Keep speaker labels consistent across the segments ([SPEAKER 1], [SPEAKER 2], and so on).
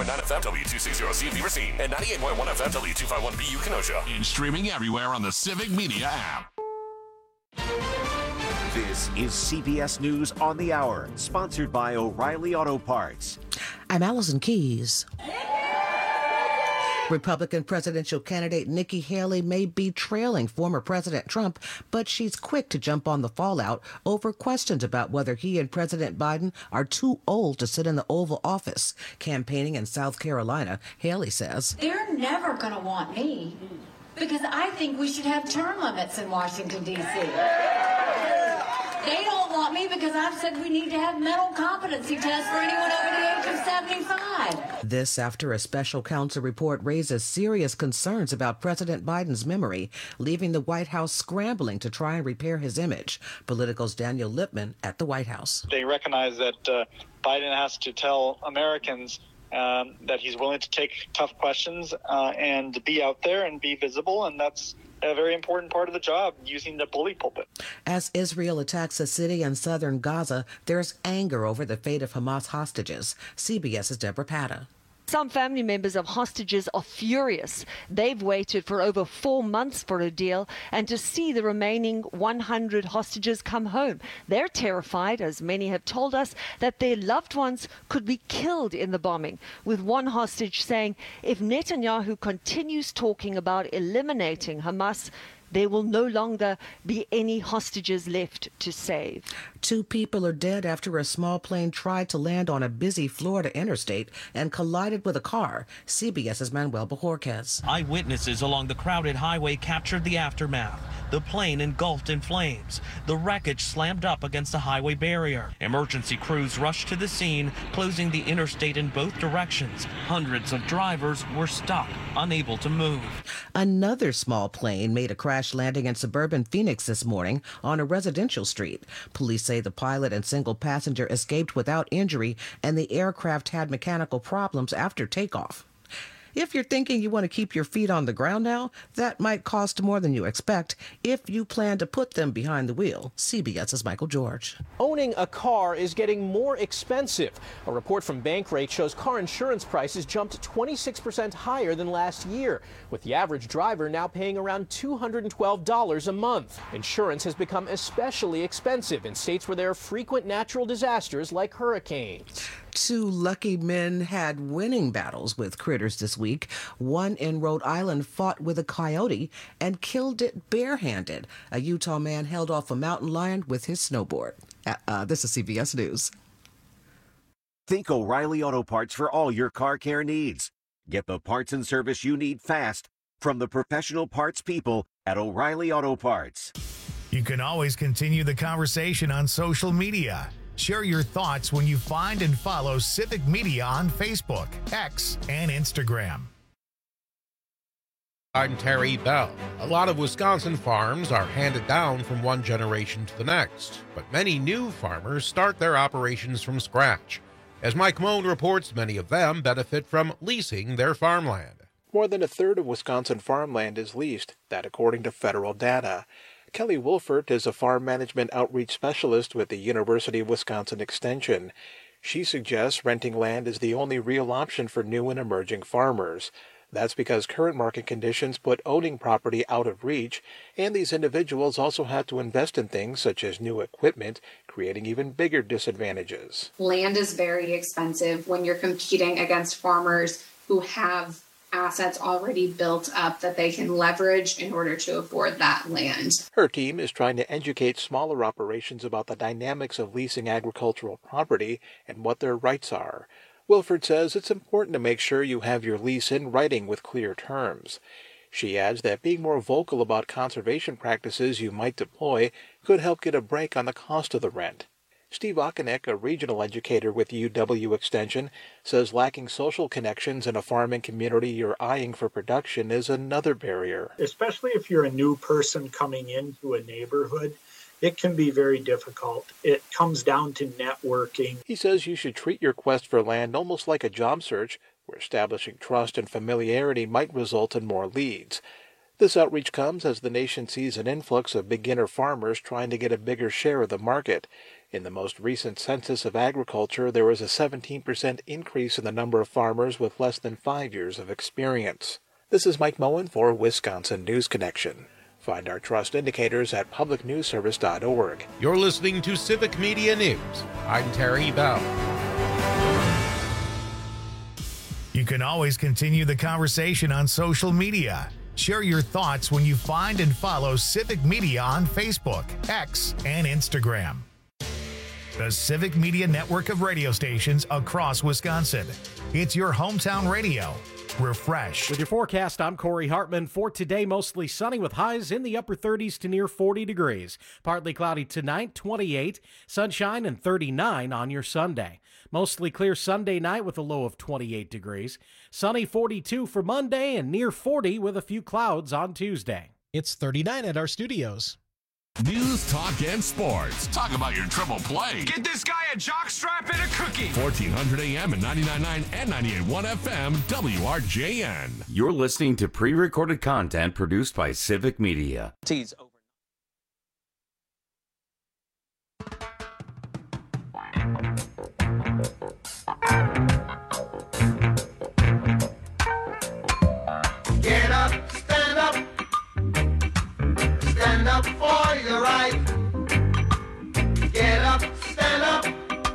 [SPEAKER 1] FM W260C in Beaver Scene and 98.1 FM W251BU Kenosha.
[SPEAKER 2] And streaming everywhere on the Civic Media app.
[SPEAKER 3] This is CBS News on the Hour, sponsored by O'Reilly Auto Parts.
[SPEAKER 4] I'm Allison Keyes. Republican presidential candidate Nikki Haley may be trailing former President Trump, but she's quick to jump on the fallout over questions about whether he and President Biden are too old to sit in the Oval Office. Campaigning in South Carolina, Haley says,
[SPEAKER 5] "They're never going to want me because I think we should have term limits in Washington, D.C. They don't want me because I've said we need to have mental competency tests for anyone over the age of 75.
[SPEAKER 4] This after a special counsel report raises serious concerns about President Biden's memory, leaving the White House scrambling to try and repair his image. Politico's Daniel Lippman at the White House.
[SPEAKER 6] They recognize that Biden has to tell Americans that he's willing to take tough questions and be out there and be visible, and that's a very important part of the job, using the bully pulpit.
[SPEAKER 4] As Israel attacks a city in southern Gaza, there's anger over the fate of Hamas hostages. CBS's Deborah Patta.
[SPEAKER 7] Some family members of hostages are furious. They've waited for over 4 months for a deal and to see the remaining 100 hostages come home. They're terrified, as many have told us, that their loved ones could be killed in the bombing, with one hostage saying if Netanyahu continues talking about eliminating Hamas, there will no longer be any hostages left to save.
[SPEAKER 4] 2 people are dead after a small plane tried to land on a busy Florida interstate and collided with a car. CBS's Manuel Bajorquez.
[SPEAKER 8] Eyewitnesses along the crowded highway captured the aftermath. The plane engulfed in flames. The wreckage slammed up against a highway barrier. Emergency crews rushed to the scene, closing the interstate in both directions. Hundreds of drivers were stuck, unable to move.
[SPEAKER 4] Another small plane made a crash landing in suburban Phoenix this morning on a residential street. Police say the pilot and single passenger escaped without injury, and the aircraft had mechanical problems after takeoff. If you're thinking you want to keep your feet on the ground now, that might cost more than you expect if you plan to put them behind the wheel. CBS's Michael George.
[SPEAKER 9] Owning a car is getting more expensive. A report from Bankrate shows car insurance prices jumped 26% higher than last year, with the average driver now paying around $212 a month. Insurance has become especially expensive in states where there are frequent natural disasters like hurricanes.
[SPEAKER 4] 2 lucky men had winning battles with critters this week. One in Rhode Island fought with a coyote and killed it barehanded. A Utah man held off a mountain lion with his snowboard. This is CBS News.
[SPEAKER 3] Think O'Reilly Auto Parts for all your car care needs. Get the parts and service you need fast from the professional parts people at O'Reilly Auto Parts.
[SPEAKER 10] You can always continue the conversation on social media. Share your thoughts when you find and follow Civic Media on Facebook, X, and Instagram.
[SPEAKER 11] I'm Terry Bell. A lot of Wisconsin farms are handed down from one generation to the next, but many new farmers start their operations from scratch. As Mike Moan reports, many of them benefit from leasing their farmland.
[SPEAKER 12] More than a third of Wisconsin farmland is leased, that according to federal data. Kelly Wolfert is a farm management outreach specialist with the University of Wisconsin Extension. She suggests renting land is the only real option for new and emerging farmers. That's because current market conditions put owning property out of reach, and these individuals also have to invest in things such as new equipment, creating even bigger disadvantages.
[SPEAKER 13] Land is very expensive when you're competing against farmers who have assets already built up that they can leverage in order to afford that land.
[SPEAKER 12] Her team is trying to educate smaller operations about the dynamics of leasing agricultural property and what their rights are. Wilford says it's important to make sure you have your lease in writing with clear terms. She adds that being more vocal about conservation practices you might deploy could help get a break on the cost of the rent. Steve Okanek, a regional educator with UW Extension, says lacking social connections in a farming community you're eyeing for production is another barrier.
[SPEAKER 14] Especially if you're a new person coming into a neighborhood, it can be very difficult. It comes down to networking.
[SPEAKER 12] He says you should treat your quest for land almost like a job search, where establishing trust and familiarity might result in more leads. This outreach comes as the nation sees an influx of beginner farmers trying to get a bigger share of the market. In the most recent census of agriculture, there was a 17% increase in the number of farmers with less than 5 years of experience. This is Mike Moen for Wisconsin News Connection. Find our trust indicators at publicnewsservice.org.
[SPEAKER 11] You're listening to Civic Media News. I'm Terry Bell.
[SPEAKER 10] You can always continue the conversation on social media. Share your thoughts when you find and follow Civic Media on Facebook, X, and Instagram. The Civic Media network of radio stations across Wisconsin. It's your hometown radio. Refresh.
[SPEAKER 15] With your forecast, I'm Corey Hartman. For today, mostly sunny with highs in the upper 30s to near 40 degrees. Partly cloudy tonight, 28. Sunshine and 39 on your Sunday. Mostly clear Sunday night with a low of 28 degrees. Sunny 42 for Monday and near 40 with a few clouds on Tuesday.
[SPEAKER 16] It's 39 at our studios.
[SPEAKER 2] News, talk, and sports. Talk about your triple play.
[SPEAKER 17] Get this guy a jockstrap and a cookie.
[SPEAKER 2] 1400 AM and 99.9 and 98.1 FM, WRJN.
[SPEAKER 18] You're listening to pre-recorded content produced by Civic Media.
[SPEAKER 19] Tease over.
[SPEAKER 20] Get up, stand up. Stand up for your right. Get up, stand up.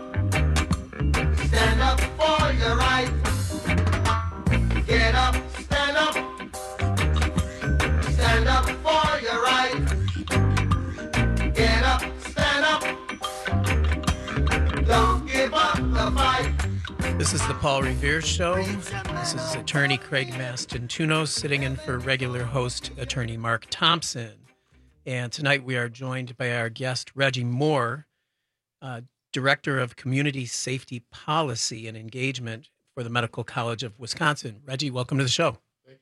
[SPEAKER 20] Stand up for your right. Get up, stand up. Stand up for your right. Get up, stand up. Don't give up the fight.
[SPEAKER 21] This is the Paul Revere Show. This is attorney Craig Mastantuono sitting in for regular host attorney Mark Thompson. And tonight we are joined by our guest, Reggie Moore, Director of Community Safety Policy and Engagement for the Medical College of Wisconsin. Reggie, welcome to the show.
[SPEAKER 22] Thank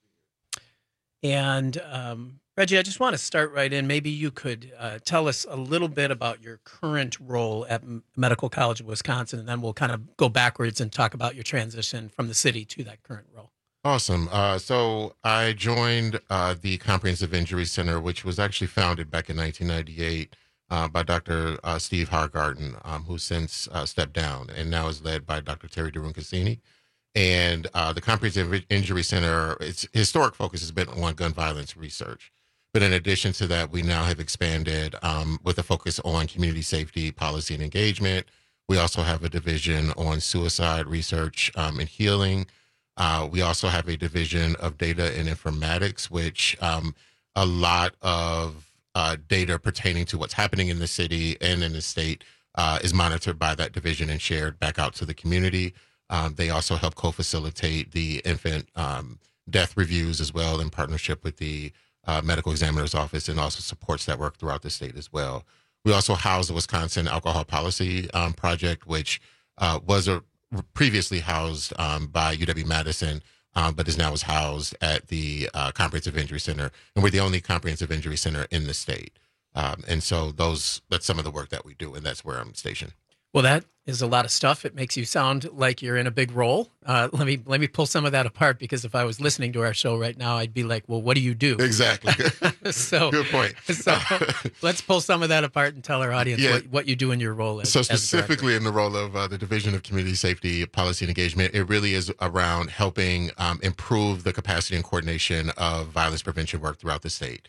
[SPEAKER 22] you.
[SPEAKER 21] And Reggie, I just want to start right in. Maybe you could tell us a little bit about your current role at Medical College of Wisconsin, and then we'll kind of go backwards and talk about your transition from the city to that current role.
[SPEAKER 22] Awesome. So I joined the Comprehensive Injury Center, which was actually founded back in 1998 by Dr. Steve Hargarten, who since stepped down and now is led by Dr. Terry DeRuncassini. And the Comprehensive Injury Center, its historic focus has been on gun violence research. But in addition to that, we now have expanded with a focus on community safety, policy, and engagement. We also have a division on suicide research and healing. We also have a division of data and informatics, which a lot of data pertaining to what's happening in the city and in the state is monitored by that division and shared back out to the community. They also help co-facilitate the infant death reviews as well in partnership with the medical examiner's office, and also supports that work throughout the state as well. We also house the Wisconsin Alcohol Policy Project, which was previously housed by UW-Madison, but is now housed at the Comprehensive Injury Center, and we're the only comprehensive injury center in the state. And so that's some of the work that we do, and that's where I'm stationed.
[SPEAKER 21] Well, that is a lot of stuff. It makes you sound like you're in a big role. Let me pull some of that apart, because if I was listening to our show right now, I'd be like, well, what do you do?
[SPEAKER 22] Exactly.
[SPEAKER 21] So
[SPEAKER 22] good point.
[SPEAKER 21] So let's pull some of that apart and tell our audience what you do in your role as
[SPEAKER 22] So specifically in the role of the Division of Community Safety, Policy, and Engagement, it really is around helping improve the capacity and coordination of violence prevention work throughout the state.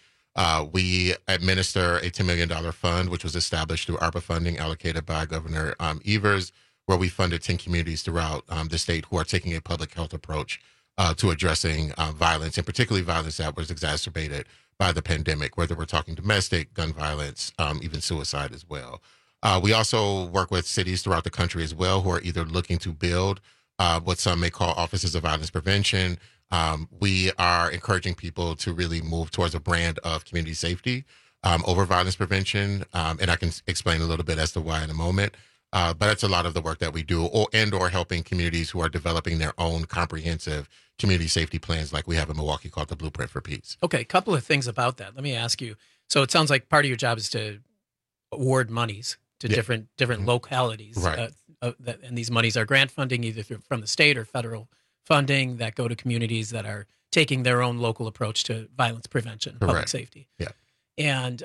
[SPEAKER 22] We administer a $10 million fund, which was established through ARPA funding allocated by Governor Evers, where we funded 10 communities throughout the state who are taking a public health approach to addressing violence, and particularly violence that was exacerbated by the pandemic, whether we're talking domestic, gun violence, even suicide as well. We also work with cities throughout the country as well who are either looking to build what some may call offices of violence prevention. We are encouraging people to really move towards a brand of community safety over violence prevention, and I can explain a little bit as to why in a moment. But that's a lot of the work that we do, or helping communities who are developing their own comprehensive community safety plans, like we have in Milwaukee called the Blueprint for Peace.
[SPEAKER 21] Okay, a couple of things about that. Let me ask you. So it sounds like part of your job is to award monies to different localities,
[SPEAKER 22] right?
[SPEAKER 21] And these monies are grant funding, either from the state or federal funding, that go to communities that are taking their own local approach to violence prevention, public
[SPEAKER 22] Correct.
[SPEAKER 21] safety.
[SPEAKER 22] Yeah.
[SPEAKER 21] And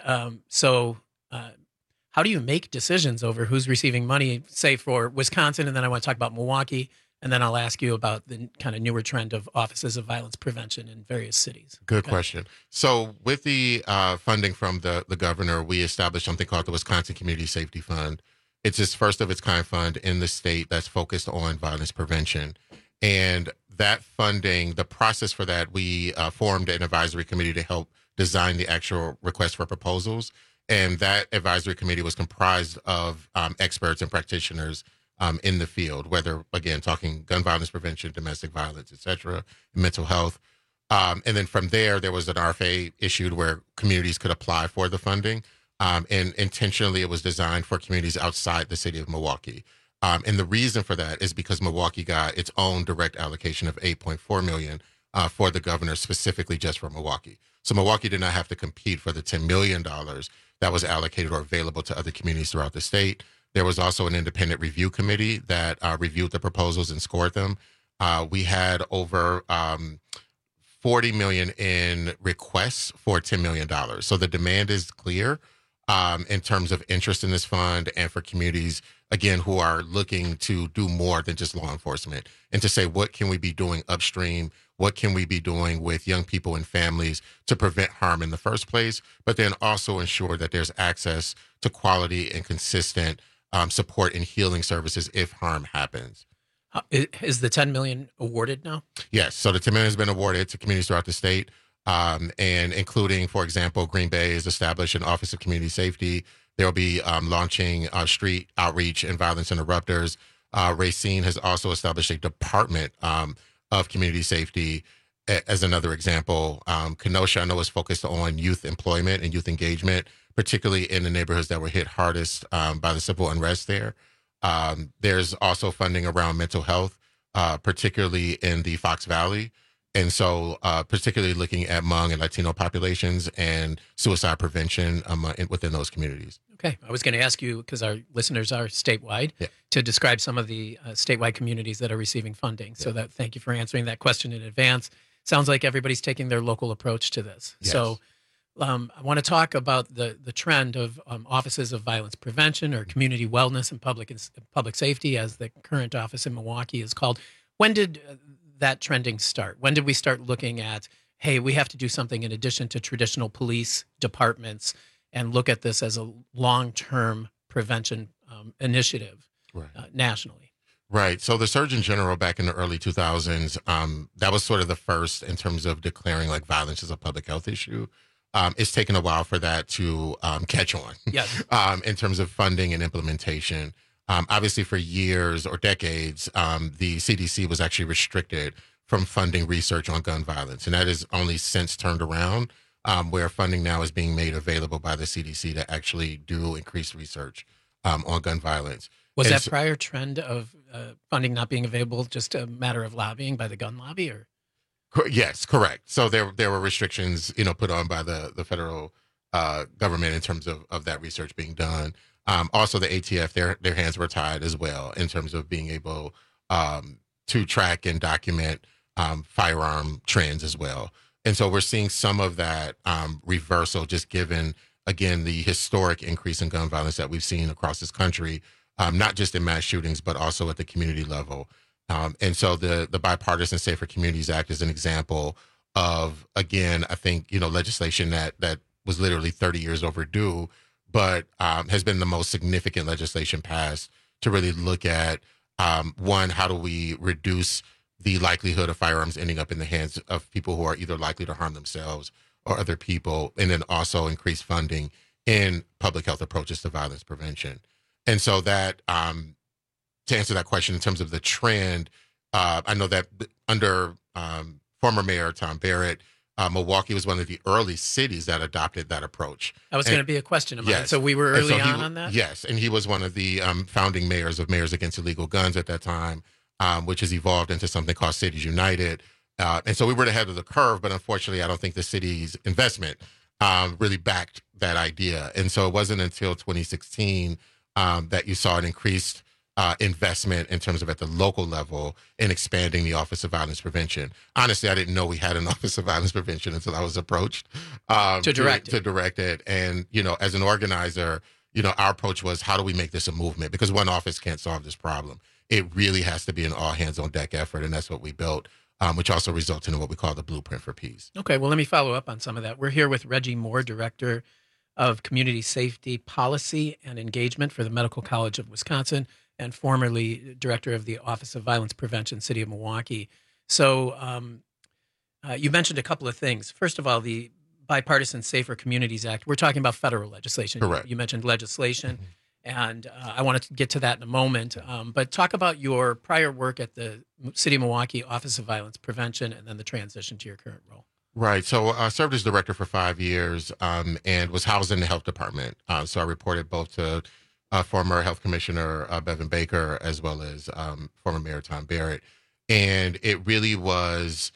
[SPEAKER 21] how do you make decisions over who's receiving money, say for Wisconsin, and then I want to talk about Milwaukee, and then I'll ask you about the kind of newer trend of offices of violence prevention in various cities.
[SPEAKER 22] Good question. So with the funding from the governor, we established something called the Wisconsin Community Safety Fund. It's this first of its kind fund in the state that's focused on violence prevention. And that funding, the process for that, we formed an advisory committee to help design the actual request for proposals. And that advisory committee was comprised of experts and practitioners in the field, whether, again, talking gun violence prevention, domestic violence, et cetera, mental health. And then from there was an RFA issued where communities could apply for the funding. And intentionally, it was designed for communities outside the city of Milwaukee. And the reason for that is because Milwaukee got its own direct allocation of $8.4 million for the governor, specifically just for Milwaukee. So Milwaukee did not have to compete for the $10 million that was allocated or available to other communities throughout the state. There was also an independent review committee that reviewed the proposals and scored them. We had over $40 million in requests for $10 million. So the demand is clear in terms of interest in this fund and for communities, again, who are looking to do more than just law enforcement and to say, what can we be doing upstream? What can we be doing with young people and families to prevent harm in the first place, but then also ensure that there's access to quality and consistent support and healing services if harm happens.
[SPEAKER 21] Is the $10 million awarded now?
[SPEAKER 22] Yes. So the $10 million has been awarded to communities throughout the state, and including, for example, Green Bay has established an Office of Community Safety. They'll be launching street outreach and violence interrupters. Racine has also established a department of community safety as another example. Kenosha, I know, is focused on youth employment and youth engagement, particularly in the neighborhoods that were hit hardest by the civil unrest there. There's also funding around mental health, particularly in the Fox Valley. And so particularly looking at Hmong and Latino populations and suicide prevention within those communities.
[SPEAKER 21] Okay. I was going to ask you, because our listeners are statewide, to describe some of the statewide communities that are receiving funding. So thank you for answering that question in advance. Sounds like everybody's taking their local approach to this.
[SPEAKER 22] Yes.
[SPEAKER 21] So I want to talk about the trend of offices of violence prevention or community wellness and public safety, as the current office in Milwaukee is called. When did that trending start? When did we start looking at, hey, we have to do something in addition to traditional police departments and look at this as a long-term prevention initiative nationally?
[SPEAKER 22] Right. So the Surgeon General back in the early 2000s, that was sort of the first in terms of declaring like violence as a public health issue. It's taken a while for that to catch on in terms of funding and implementation. Obviously, for years or decades, the CDC was actually restricted from funding research on gun violence. And that has only since turned around, where funding now is being made available by the CDC to actually do increased research on gun violence.
[SPEAKER 21] Was that prior trend of funding not being available just a matter of lobbying by the gun lobby, or?
[SPEAKER 22] Yes, correct. So there were restrictions, put on by the federal government in terms of that research being done. Also, the ATF, their hands were tied as well in terms of being able to track and document firearm trends as well. And so we're seeing some of that reversal, just given, again, the historic increase in gun violence that we've seen across this country, not just in mass shootings, but also at the community level. And so the Bipartisan Safer Communities Act is an example of, again, I think, legislation that was literally 30 years overdue, but has been the most significant legislation passed to really look at, one, how do we reduce the likelihood of firearms ending up in the hands of people who are either likely to harm themselves or other people, and then also increase funding in public health approaches to violence prevention. And so that, to answer that question in terms of the trend, I know that under former Mayor Tom Barrett, Milwaukee was one of the early cities that adopted that approach.
[SPEAKER 21] That was going to be a question of mine. Yes. So we were early on that?
[SPEAKER 22] Yes, and he was one of the founding mayors of Mayors Against Illegal Guns at that time, which has evolved into something called Cities United. And so we were ahead of the curve, but unfortunately, I don't think the city's investment really backed that idea. And so it wasn't until 2016 that you saw an increased investment in terms of at the local level in expanding the Office of Violence Prevention. Honestly, I didn't know we had an Office of Violence Prevention until I was approached
[SPEAKER 21] to
[SPEAKER 22] direct it. And, as an organizer, our approach was, how do we make this a movement? Because one office can't solve this problem. It really has to be an all-hands-on-deck effort, and that's what we built, which also resulted in what we call the Blueprint for Peace.
[SPEAKER 21] Okay, well, let me follow up on some of that. We're here with Reggie Moore, Director of Community Safety Policy and Engagement for the Medical College of Wisconsin, and formerly Director of the Office of Violence Prevention, City of Milwaukee. So you mentioned a couple of things. First of all, the Bipartisan Safer Communities Act. We're talking about federal legislation.
[SPEAKER 22] Correct.
[SPEAKER 21] You mentioned legislation, and I want to get to that in a moment. But talk about your prior work at the City of Milwaukee Office of Violence Prevention and then the transition to your current role.
[SPEAKER 22] Right. So I served as director for 5 years and was housed in the health department. So I reported both to former health commissioner Bevan Baker as well as former Mayor Tom Barrett. And it really was,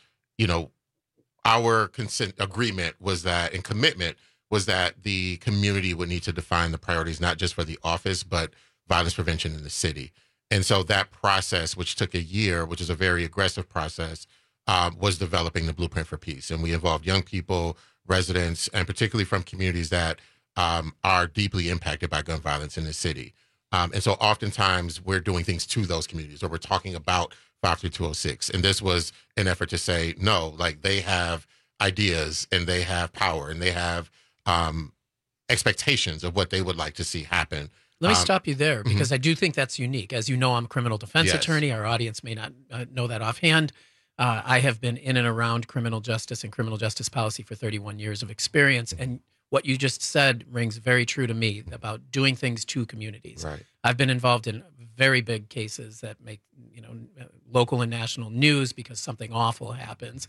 [SPEAKER 22] our consent agreement was that, and commitment was that the community would need to define the priorities, not just for the office, but violence prevention in the city. And so that process, which took a year, which is a very aggressive process, was developing the Blueprint for Peace. And we involved young people, residents, and particularly from communities that are deeply impacted by gun violence in the city. And so oftentimes we're doing things to those communities, or we're talking about 53206. And this was an effort to say, no, like, they have ideas and they have power and they have expectations of what they would like to see happen.
[SPEAKER 21] Let me stop you there, because I do think that's unique. As you know, I'm a criminal defense attorney. Our audience may not know that offhand. I have been in and around criminal justice and criminal justice policy for 31 years of experience. And what you just said rings very true to me about doing things to communities.
[SPEAKER 22] Right.
[SPEAKER 21] I've been involved in very big cases that make, local and national news because something awful happens.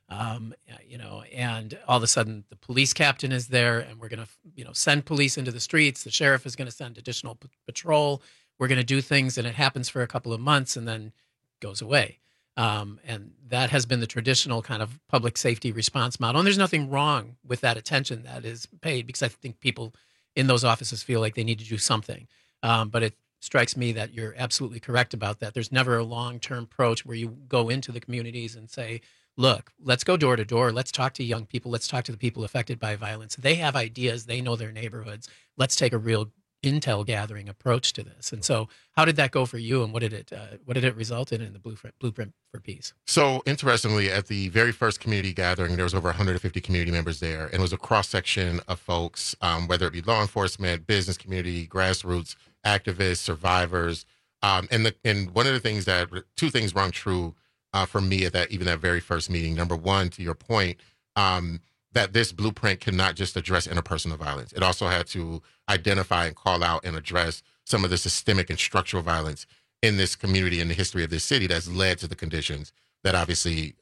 [SPEAKER 21] And all of a sudden the police captain is there, and we're going to, send police into the streets. The sheriff is going to send additional patrol. We're going to do things, and it happens for a couple of months and then goes away. And that has been the traditional kind of public safety response model. And there's nothing wrong with that attention that is paid, because I think people in those offices feel like they need to do something. But it strikes me that you're absolutely correct about that. There's never a long-term approach where you go into the communities and say, look, let's go door to door. Let's talk to young people. Let's talk to the people affected by violence. They have ideas. They know their neighborhoods. Let's take a real intel gathering approach to this. And so how did that go for you, and what did it result in the Blueprint for Peace?
[SPEAKER 22] So interestingly, at the very first community gathering, there was over 150 community members there, and it was a cross-section of folks, whether it be law enforcement, business community, grassroots, activists, survivors. And one of the things two things rang true for me at that very first meeting. Number one, to your point, that this blueprint cannot just address interpersonal violence. It also had to identify and call out and address some of the systemic and structural violence in this community, in the history of this city, that's led to the conditions that obviously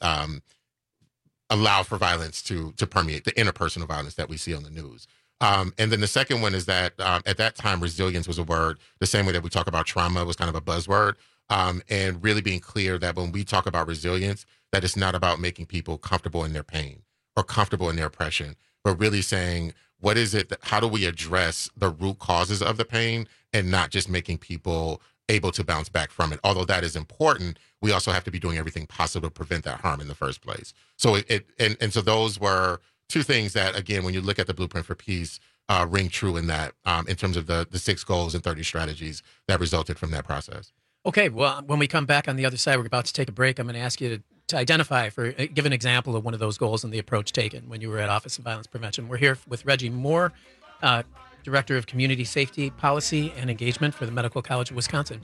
[SPEAKER 22] allow for violence to permeate, the interpersonal violence that we see on the news. And then the second one is that at that time, resilience was a word, the same way that we talk about trauma was kind of a buzzword. And really being clear that when we talk about resilience, that it's not about making people comfortable in their pain or comfortable in their oppression, but really saying, what is it, how do we address the root causes of the pain, and not just making people able to bounce back from it. Although that is important, we also have to be doing everything possible to prevent that harm in the first place. So so those were two things that, again, when you look at the Blueprint for Peace, ring true in that, in terms of the 6 goals and 30 strategies that resulted from that process.
[SPEAKER 21] Okay, well, when we come back on the other side, we're about to take a break. I'm going to ask you to identify, give an example of one of those goals and the approach taken when you were at Office of Violence Prevention. We're here with Reggie Moore, Director of Community Safety Policy and Engagement for the Medical College of Wisconsin.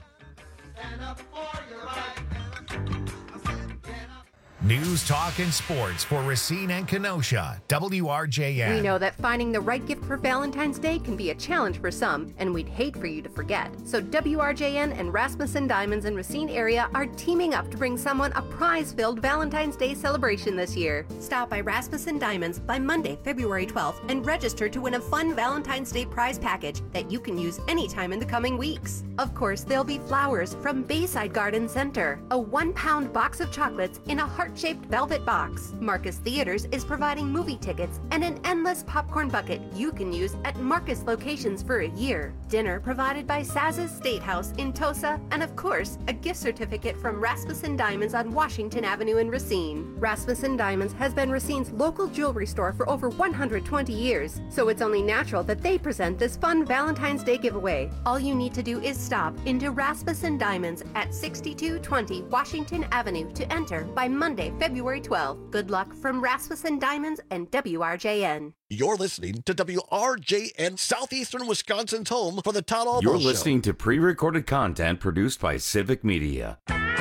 [SPEAKER 10] News, talk, and sports for Racine and Kenosha. WRJN.
[SPEAKER 1] We know that finding the right gift for Valentine's Day can be a challenge for some, and we'd hate for you to forget. So WRJN and Rasmussen Diamonds in Racine area are teaming up to bring someone a prize-filled Valentine's Day celebration this year. Stop by Rasmussen Diamonds by Monday, February 12th, and register to win a fun Valentine's Day prize package that you can use anytime in the coming weeks. Of course, there'll be flowers from Bayside Garden Center, a 1-pound box of chocolates in a heart heart-shaped velvet box. Marcus Theaters is providing movie tickets and an endless popcorn bucket you can use at Marcus locations for a year. Dinner provided by Saz's Steakhouse in Tosa, and of course, a gift certificate from Rasmussen Diamonds on Washington Avenue in Racine. Rasmussen Diamonds has been Racine's local jewelry store for over 120 years, so it's only natural that they present this fun Valentine's Day giveaway. All you need to do is stop into Rasmussen Diamonds at 6220 Washington Avenue to enter by Monday, February 12th. Good luck from Rasmussen Diamonds and WRJN.
[SPEAKER 5] You're listening to WRJN, Southeastern Wisconsin's home for the Todd Albo
[SPEAKER 18] You're
[SPEAKER 5] Show.
[SPEAKER 18] listening to pre-recorded content produced by Civic Media.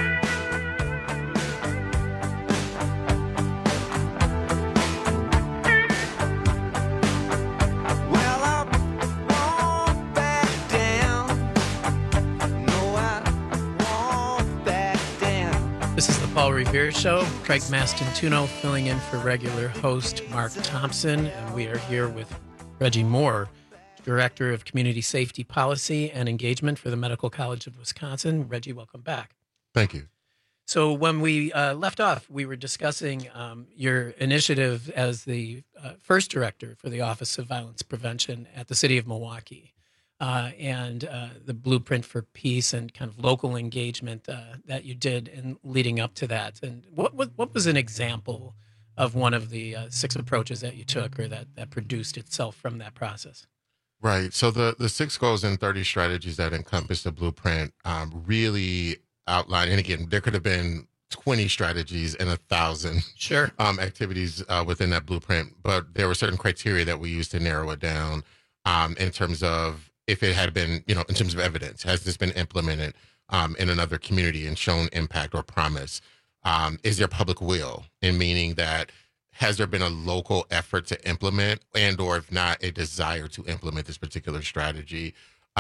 [SPEAKER 21] This is the Paul Revere Show. Craig Mastantuno filling in for regular host Mark Thompson, and we are here with Reggie Moore, Director of Community Safety Policy and Engagement for the Medical College of Wisconsin. Reggie, welcome back.
[SPEAKER 22] Thank you.
[SPEAKER 21] So when we left off, we were discussing your initiative as the first director for the Office of Violence Prevention at the City of Milwaukee. And the Blueprint for Peace and kind of local engagement that you did in leading up to that. And what was an example of one of the 6 approaches that you took or that produced itself from that process?
[SPEAKER 22] Right. So the 6 goals and 30 strategies that encompass the Blueprint really outline, and again, there could have been 20 strategies and 1,000 activities within that Blueprint, but there were certain criteria that we used to narrow it down in terms of if it had been, in terms of evidence, has this been implemented in another community and shown impact or promise? Is there public will, in meaning that has there been a local effort to implement and or if not, a desire to implement this particular strategy?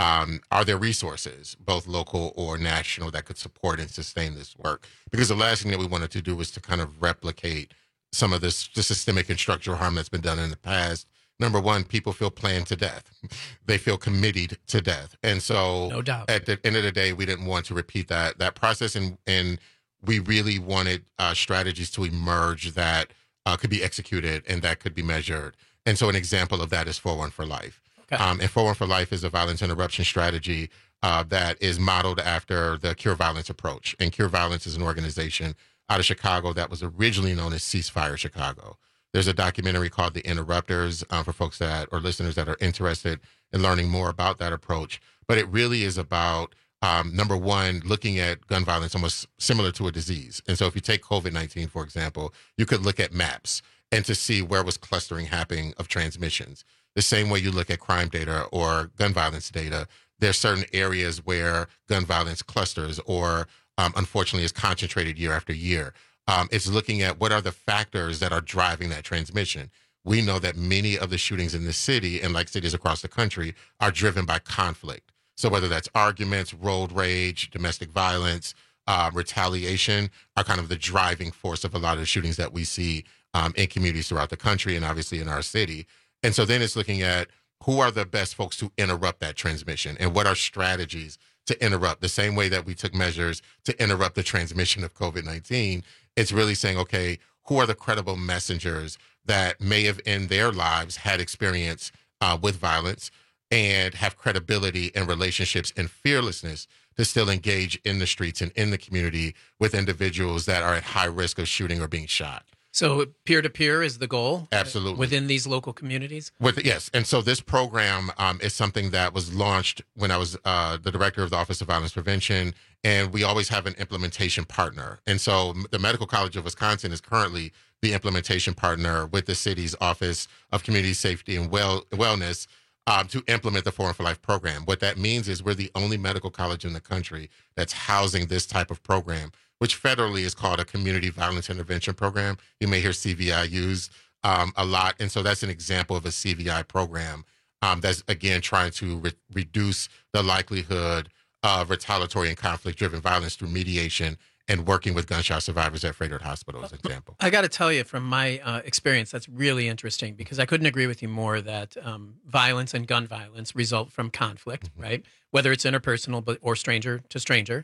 [SPEAKER 22] Are there resources, both local or national, that could support and sustain this work? Because the last thing that we wanted to do was to kind of replicate some of this the systemic and structural harm that's been done in the past. Number one, people feel planned to death. They feel committed to death. And so
[SPEAKER 21] no doubt.
[SPEAKER 22] At the end of the day, we didn't want to repeat that process. And we really wanted strategies to emerge that could be executed and that could be measured. And so an example of that is 4-1 for Life.
[SPEAKER 21] Okay.
[SPEAKER 22] And 4-1 for Life is a violence interruption strategy that is modeled after the Cure Violence approach. And Cure Violence is an organization out of Chicago that was originally known as Ceasefire Chicago. There's a documentary called The Interrupters for folks or listeners that are interested in learning more about that approach. But it really is about, number one, looking at gun violence almost similar to a disease. And so if you take COVID-19, for example, you could look at maps and to see where was clustering happening of transmissions. The same way you look at crime data or gun violence data, there's certain areas where gun violence clusters or unfortunately is concentrated year after year. It's looking at what are the factors that are driving that transmission. We know that many of the shootings in the city and like cities across the country are driven by conflict. So whether that's arguments, road rage, domestic violence, retaliation are kind of the driving force of a lot of the shootings that we see in communities throughout the country and obviously in our city. And so then it's looking at who are the best folks to interrupt that transmission and what are strategies to interrupt. The same way that we took measures to interrupt the transmission of COVID-19, it's really saying, okay, who are the credible messengers that may have in their lives had experience with violence and have credibility and relationships and fearlessness to still engage in the streets and in the community with individuals that are at high risk of shooting or being shot.
[SPEAKER 21] So peer-to-peer is the goal?
[SPEAKER 22] Absolutely.
[SPEAKER 21] Within these local communities?
[SPEAKER 22] Yes. And so this program is something that was launched when I was the director of the Office of Violence Prevention, and we always have an implementation partner. And so the Medical College of Wisconsin is currently the implementation partner with the city's Office of Community Safety and Wellness to implement the 4-1 for Life program. What that means is we're the only medical college in the country that's housing this type of program, which federally is called a Community Violence Intervention Program. You may hear CVI used a lot. And so that's an example of a CVI program that's, again, trying to reduce the likelihood of retaliatory and conflict-driven violence through mediation and working with gunshot survivors at Frederick Hospital as an example.
[SPEAKER 21] I got to tell you, from my experience, that's really interesting because I couldn't agree with you more that violence and gun violence result from conflict, right? Whether it's interpersonal or stranger to stranger.
[SPEAKER 22] Yeah.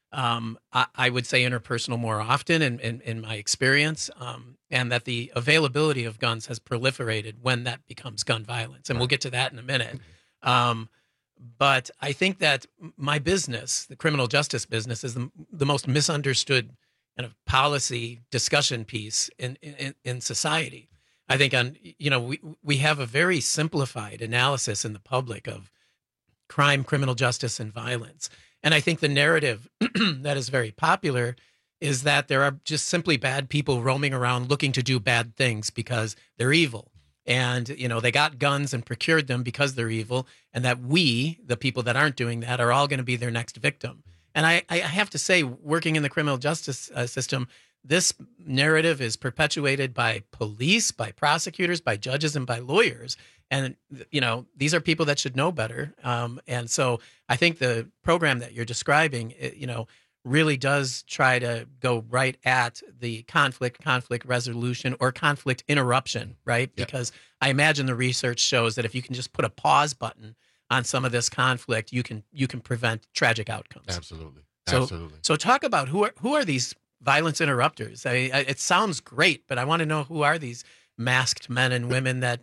[SPEAKER 21] I would say interpersonal more often in my experience, and that the availability of guns has proliferated when that becomes gun violence. And we'll get to that in a minute. But I think that my business, the criminal justice business, is the most misunderstood kind of policy discussion piece in society. I think we have a very simplified analysis in the public of crime, criminal justice, and violence. And I think the narrative that is very popular is that there are just simply bad people roaming around looking to do bad things because they're evil. And, they got guns and procured them because they're evil, and that we, the people that aren't doing that, are all going to be their next victim. And I have to say, working in the criminal justice system, this narrative is perpetuated by police, by prosecutors, by judges, and by lawyers. And, these are people that should know better. And so I think the program that you're describing, really does try to go right at the conflict resolution, or conflict interruption, right? Yeah. Because I imagine the research shows that if you can just put a pause button on some of this conflict, you can prevent tragic outcomes.
[SPEAKER 22] Absolutely.
[SPEAKER 21] So talk about who are these violence interrupters? It sounds great, but I want to know, who are these masked men and women that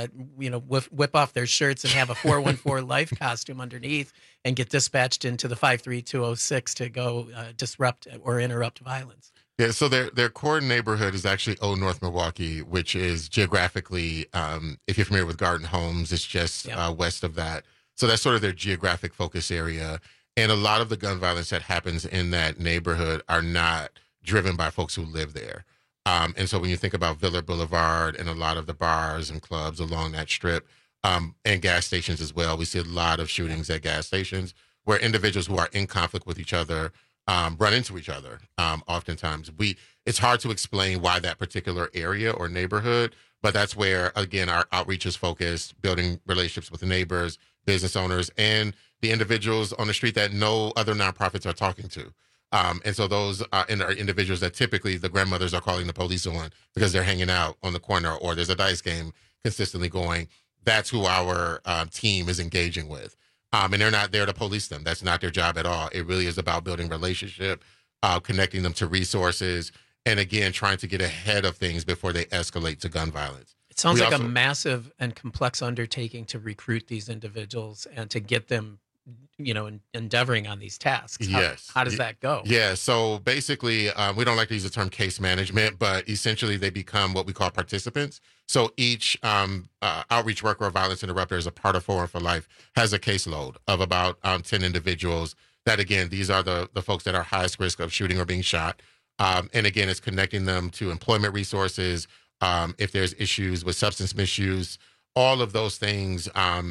[SPEAKER 21] whip off their shirts and have a 414 life costume underneath and get dispatched into the 53206 to go disrupt or interrupt violence?
[SPEAKER 22] Yeah, so their core neighborhood is actually Old North Milwaukee, which is geographically, if you're familiar with Garden Homes, it's just west of that. So that's sort of their geographic focus area. And a lot of the gun violence that happens in that neighborhood are not driven by folks who live there. And so when you think about Villa Boulevard and a lot of the bars and clubs along that strip, and gas stations as well, we see a lot of shootings at gas stations where individuals who are in conflict with each other run into each other. Oftentimes, it's hard to explain why that particular area or neighborhood, but that's where, again, our outreach is focused, building relationships with the neighbors, business owners, and the individuals on the street that no other nonprofits are talking to. And so those are individuals that typically the grandmothers are calling the police on because they're hanging out on the corner, or there's a dice game consistently going. That's who our team is engaging with. And they're not there to police them. That's not their job at all. It really is about building relationship, connecting them to resources, and again, trying to get ahead of things before they escalate to gun violence.
[SPEAKER 21] It sounds like a massive and complex undertaking to recruit these individuals and to get them endeavoring on these tasks. How does that go?
[SPEAKER 22] Yeah. So basically, we don't like to use the term case management, but essentially they become what we call participants. So each outreach worker or violence interrupter, as a part of Forum for Life, has a caseload of about 10 individuals that, again, these are the folks that are highest risk of shooting or being shot. And again, it's connecting them to employment resources. If there's issues with substance misuse, all of those things.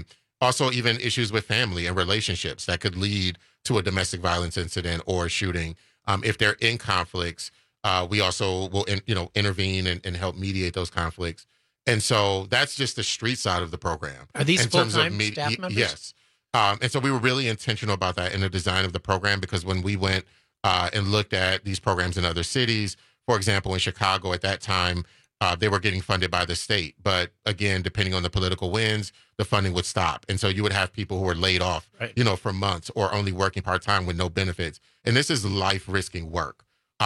[SPEAKER 22] Also, even issues with family and relationships that could lead to a domestic violence incident or a shooting. If they're in conflicts, we also will, intervene and help mediate those conflicts. And so that's just the street side of the program.
[SPEAKER 21] Are these full-time staff members?
[SPEAKER 22] Yes. And so we were really intentional about that in the design of the program, because when we went and looked at these programs in other cities, for example, in Chicago at that time, they were getting funded by the state. But again, depending on the political winds, the funding would stop. And so you would have people who were laid off, for months, or only working part-time with no benefits. And this is life-risking work.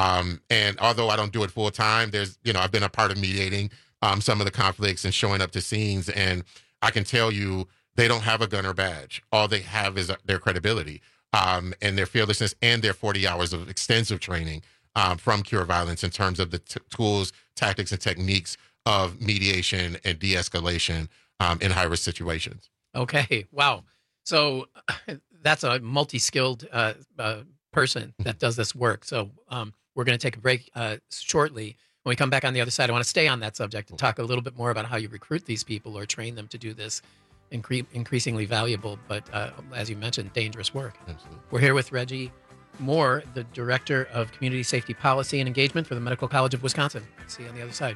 [SPEAKER 22] And although I don't do it full-time, I've been a part of mediating some of the conflicts and showing up to scenes. And I can tell you, they don't have a gun or badge. All they have is their credibility and their fearlessness and their 40 hours of extensive training from Cure Violence in terms of the tools, tactics, and techniques of mediation and de-escalation in high-risk situations.
[SPEAKER 21] Okay. Wow. So that's a multi-skilled person that does this work. So we're going to take a break shortly. When we come back on the other side, I want to stay on that subject and talk a little bit more about how you recruit these people or train them to do this increasingly valuable, but as you mentioned, dangerous work.
[SPEAKER 22] Absolutely.
[SPEAKER 21] We're here with Reggie Moore, the Director of Community Safety Policy and Engagement for the Medical College of Wisconsin. See you on the other side.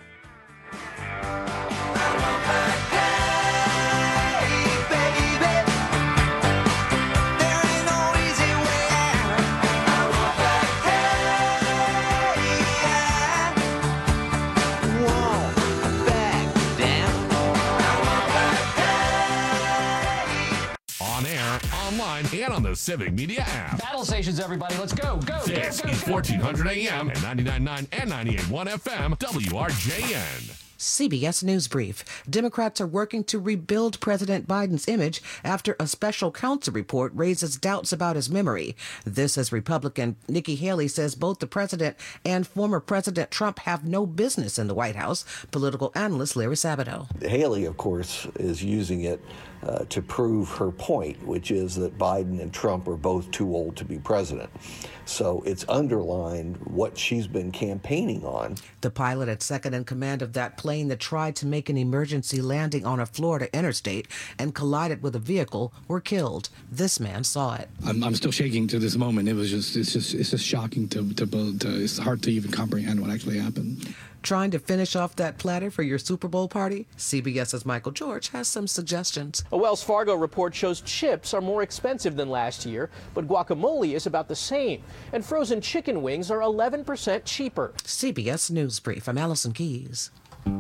[SPEAKER 2] On air, online, and on the Civic Media app.
[SPEAKER 6] Battle stations, everybody. Let's go.
[SPEAKER 2] This is 1400 AM and 99.9 and 98.1 FM WRJN.
[SPEAKER 4] CBS News Brief. Democrats are working to rebuild President Biden's image after a special counsel report raises doubts about his memory. This as Republican Nikki Haley says both the president and former President Trump have no business in the White House. Political analyst Larry Sabato.
[SPEAKER 19] Haley, of course, is using it to prove her point, which is that Biden and Trump are both too old to be president. So it's underlined what she's been campaigning on.
[SPEAKER 4] The pilot and second in command of that plane that tried to make an emergency landing on a Florida interstate and collided with a vehicle were killed. This man saw it.
[SPEAKER 23] I'm still shaking to this moment. It's just shocking it's hard to even comprehend what actually happened.
[SPEAKER 4] Trying to finish off that platter for your Super Bowl party? CBS's Michael George has some suggestions.
[SPEAKER 9] A Wells Fargo report shows chips are more expensive than last year, but guacamole is about the same. And frozen chicken wings are 11% cheaper.
[SPEAKER 4] CBS News Brief. I'm Allison Keyes.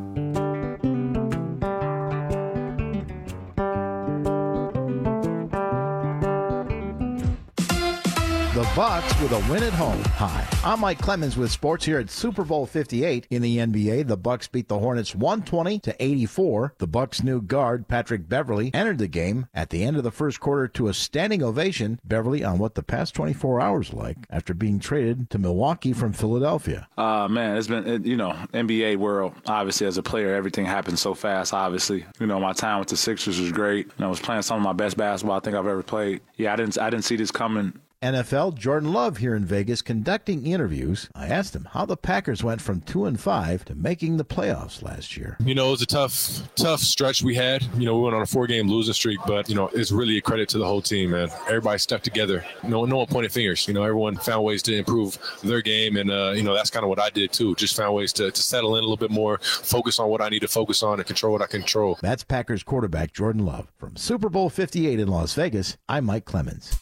[SPEAKER 24] The Bucs with a win at home. Hi, I'm Mike Clemens with sports here at Super Bowl 58 in the NBA. The Bucs beat the Hornets 120-84. The Bucs' new guard, Patrick Beverley, entered the game at the end of the first quarter to a standing ovation. Beverley on what the past 24 hours like after being traded to Milwaukee from Philadelphia.
[SPEAKER 25] Man, it's been, NBA world, obviously, as a player, everything happens so fast, obviously. My time with the Sixers was great. I was playing some of my best basketball I think I've ever played. Yeah, I didn't see this coming.
[SPEAKER 24] NFL, Jordan Love here in Vegas conducting interviews. I asked him how the Packers went from 2-5 to making the playoffs last year.
[SPEAKER 26] It was a tough stretch we had. We went on a 4-game losing streak, but, it's really a credit to the whole team, man. Everybody stuck together. No one pointed fingers. Everyone found ways to improve their game, and, that's kind of what I did, too. Just found ways to settle in a little bit more, focus on what I need to focus on, and control what I control.
[SPEAKER 24] That's Packers quarterback Jordan Love. From Super Bowl 58 in Las Vegas, I'm Mike Clemens.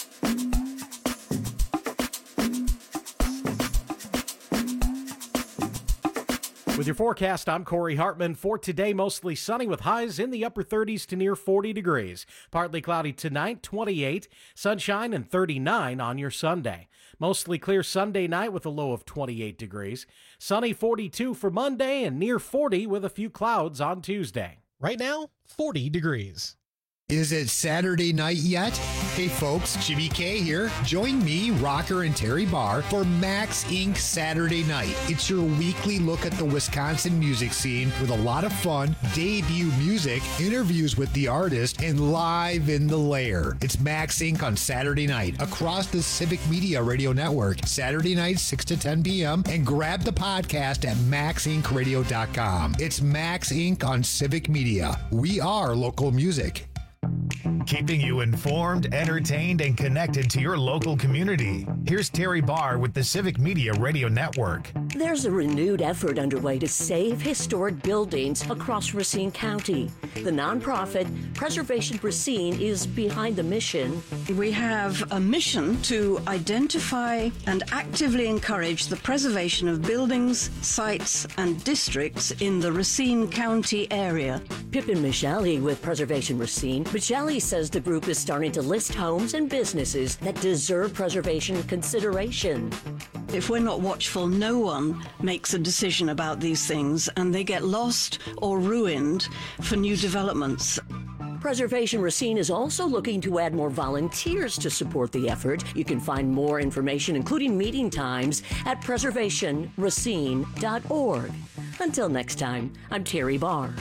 [SPEAKER 15] With your forecast, I'm Corey Hartman. For today, mostly sunny with highs in the upper 30s to near 40 degrees. Partly cloudy tonight, 28. Sunshine and 39 on your Sunday. Mostly clear Sunday night with a low of 28 degrees. Sunny 42 for Monday and near 40 with a few clouds on Tuesday.
[SPEAKER 16] Right now, 40 degrees.
[SPEAKER 27] Is it Saturday night yet? Hey folks, Jimmy K here. Join me, Rocker, and Terry Barr for Max Inc. Saturday Night. It's your weekly look at the Wisconsin music scene with a lot of fun, debut music, interviews with the artist, and live in the lair. It's Max Inc. on Saturday night across the Civic Media Radio Network. Saturday night, 6 to 10 p.m. And grab the podcast at maxincradio.com. It's Max Inc. on Civic Media. We are local music.
[SPEAKER 10] Keeping you informed, entertained, and connected to your local community. Here's Terry Barr with the Civic Media Radio Network.
[SPEAKER 28] There's a renewed effort underway to save historic buildings across Racine County. The nonprofit Preservation Racine is behind the mission.
[SPEAKER 29] We have a mission to identify and actively encourage the preservation of buildings, sites, and districts in the Racine County area.
[SPEAKER 28] Pippin Micheli with Preservation Racine. Micheli says the group is starting to list homes and businesses that deserve preservation consideration.
[SPEAKER 29] If we're not watchful, no one makes a decision about these things, and they get lost or ruined for new developments.
[SPEAKER 28] Preservation Racine is also looking to add more volunteers to support the effort. You can find more information, including meeting times, at preservationracine.org. Until next time, I'm Terry Barr.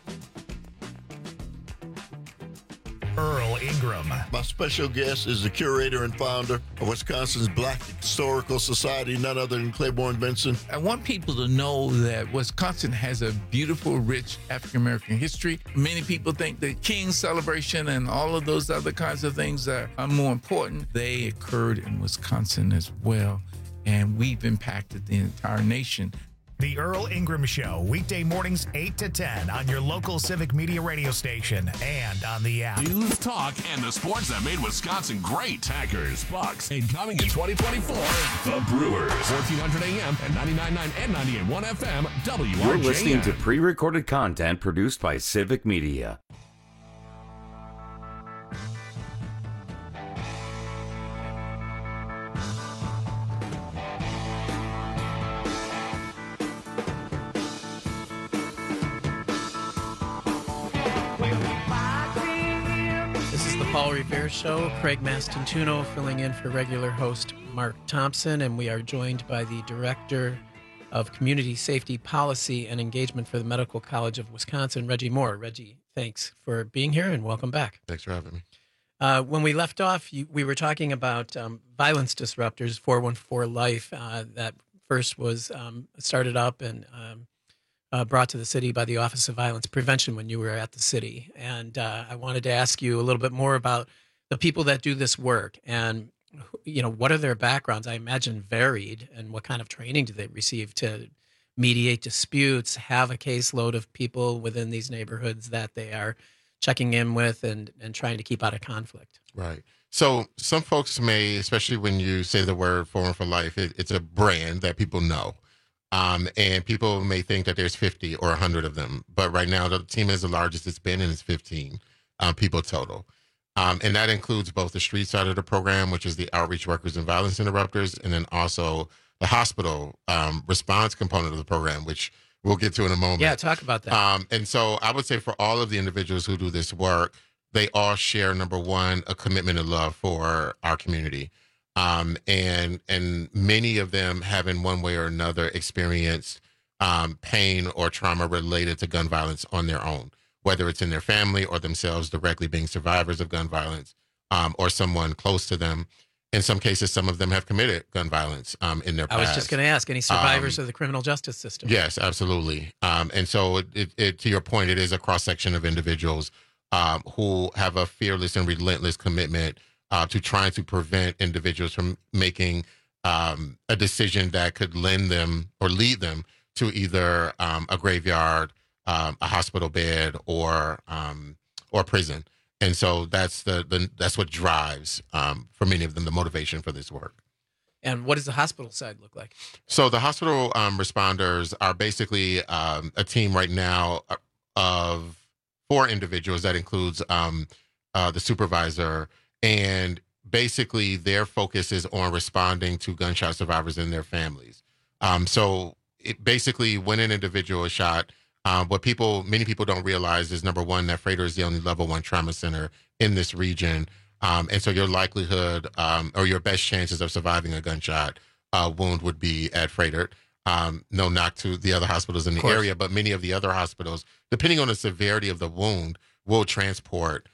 [SPEAKER 10] Earl Ingram.
[SPEAKER 30] My special guest is the curator and founder of Wisconsin's Black Historical Society, none other than Claiborne Benson.
[SPEAKER 31] I want people to know that Wisconsin has a beautiful, rich African-American history. Many people think the King's celebration and all of those other kinds of things are more important. They occurred in Wisconsin as well, and we've impacted the entire nation.
[SPEAKER 10] The Earl Ingram Show, weekday mornings 8 to 10 on your local Civic Media radio station and on the app.
[SPEAKER 2] News, talk, and the sports that made Wisconsin great. Packers, Bucks, and coming in 2024, the Brewers. 1400 AM and 99.9 and 98.1 FM, WRJN.
[SPEAKER 18] You're listening to pre-recorded content produced by Civic Media.
[SPEAKER 21] Paul Revere Show. Craig Mastantuono filling in for regular host Mark Thompson, and we are joined by the Director of Community Safety Policy and Engagement for the Medical College of Wisconsin, Reggie Moore. Reggie, thanks for being here and welcome back.
[SPEAKER 22] Thanks for having me.
[SPEAKER 21] When we left off, we were talking about violence disruptors, 414 Life, that first was started up and brought to the city by the Office of Violence Prevention when you were at the city. And I wanted to ask you a little bit more about the people that do this work and, what are their backgrounds? I imagine varied, and what kind of training do they receive to mediate disputes, have a caseload of people within these neighborhoods that they are checking in with and trying to keep out of conflict.
[SPEAKER 22] Right. So some folks may, especially when you say the word 414 Life, it's a brand that people know. And people may think that there's 50 or 100 of them. But right now, the team is the largest it's been, and it's 15 people total. And that includes both the street side of the program, which is the outreach workers and violence interrupters, and then also the hospital response component of the program, which we'll get to in a moment.
[SPEAKER 21] Yeah, talk about that.
[SPEAKER 22] And so I would say for all of the individuals who do this work, they all share, number one, a commitment and love for our community. And many of them have in one way or another experienced pain or trauma related to gun violence on their own, whether it's in their family or themselves directly being survivors of gun violence, or someone close to them. In some cases, some of them have committed gun violence in their past.
[SPEAKER 21] I was just going to ask, any survivors of the criminal justice system?
[SPEAKER 22] Yes, absolutely. And so it, to your point, it is a cross-section of individuals who have a fearless and relentless commitment to trying to prevent individuals from making a decision that could lend them or lead them to either a graveyard, a hospital bed, or prison. And so that's that's what drives for many of them the motivation for this work.
[SPEAKER 21] And what does the hospital side look like?
[SPEAKER 22] So the hospital responders are basically a team right now of 4 individuals that includes the supervisor, and basically their focus is on responding to gunshot survivors and their families. So basically when an individual is shot, what many people don't realize is, number one, that Froedtert is the only level 1 trauma center in this region. And so your likelihood or your best chances of surviving a gunshot wound would be at Froedtert. No knock to the other hospitals in the area, but many of the other hospitals, depending on the severity of the wound, will transport